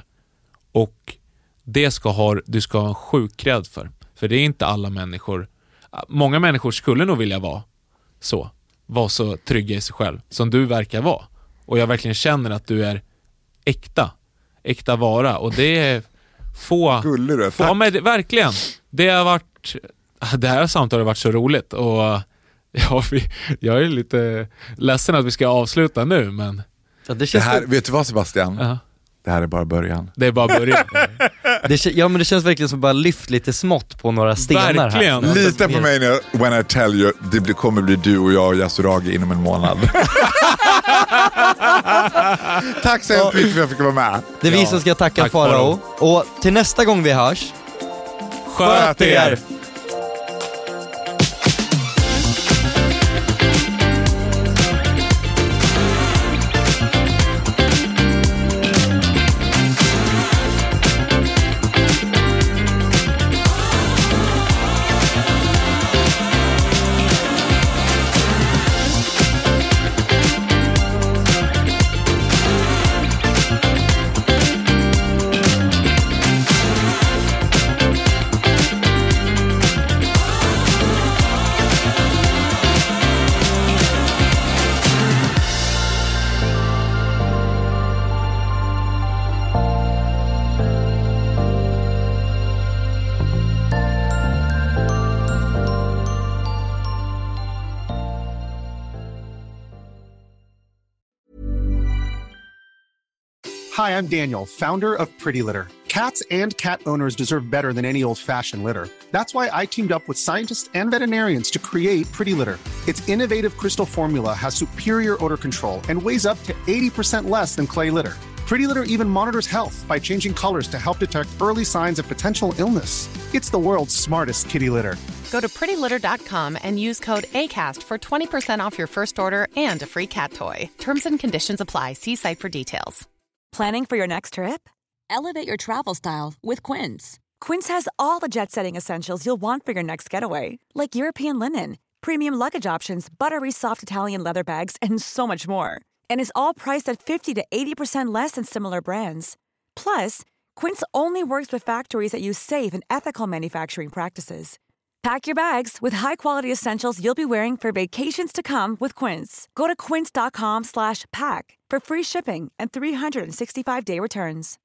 Och det ska ha, du ska ha en sjuk cred för. För det är inte alla människor... Många människor skulle nog vilja vara så. Vara så trygga i sig själv som du verkar vara. Och jag verkligen känner att du är äkta. Äkta vara. Och det är få... Skulle du? Få, ja, men verkligen. Det har varit... Det här samtalet har varit så roligt. Och ja, vi, jag är lite ledsen att vi ska avsluta nu, men... Ja, det känns det här, för... vet du vad, Sebastian? Uh-huh. Det här är bara början. Det är bara början. det, ja, men det känns verkligen som bara lyft lite smått på några stenar. Verkligen. Här. Lita på mig när, when I tell you, det blir, kommer bli du och jag och Yasuragi inom en månad. Tack så hemskt mycket för att jag fick vara med. Det är vi som ska tacka Tack, Farao. Och till nästa gång vi hörs, sköt er! Hi, I'm Daniel, founder of Pretty Litter. Cats and cat owners deserve better than any old-fashioned litter. That's why I teamed up with scientists and veterinarians to create Pretty Litter. Its innovative crystal formula has superior odor control and weighs up to eighty percent less than clay litter. Pretty Litter even monitors health by changing colors to help detect early signs of potential illness. It's the world's smartest kitty litter. Go to pretty litter dot com and use code ACAST for twenty percent off your first order and a free cat toy. Terms and conditions apply. See site for details. Planning for your next trip? Elevate your travel style with Quince. Quince has all the jet-setting essentials you'll want for your next getaway, like European linen, premium luggage options, buttery soft Italian leather bags, and so much more. And is all priced at fifty to eighty percent less than similar brands. Plus, Quince only works with factories that use safe and ethical manufacturing practices. Pack your bags with high-quality essentials you'll be wearing for vacations to come with Quince. Go to quince dot com slash pack for free shipping and three sixty-five day returns.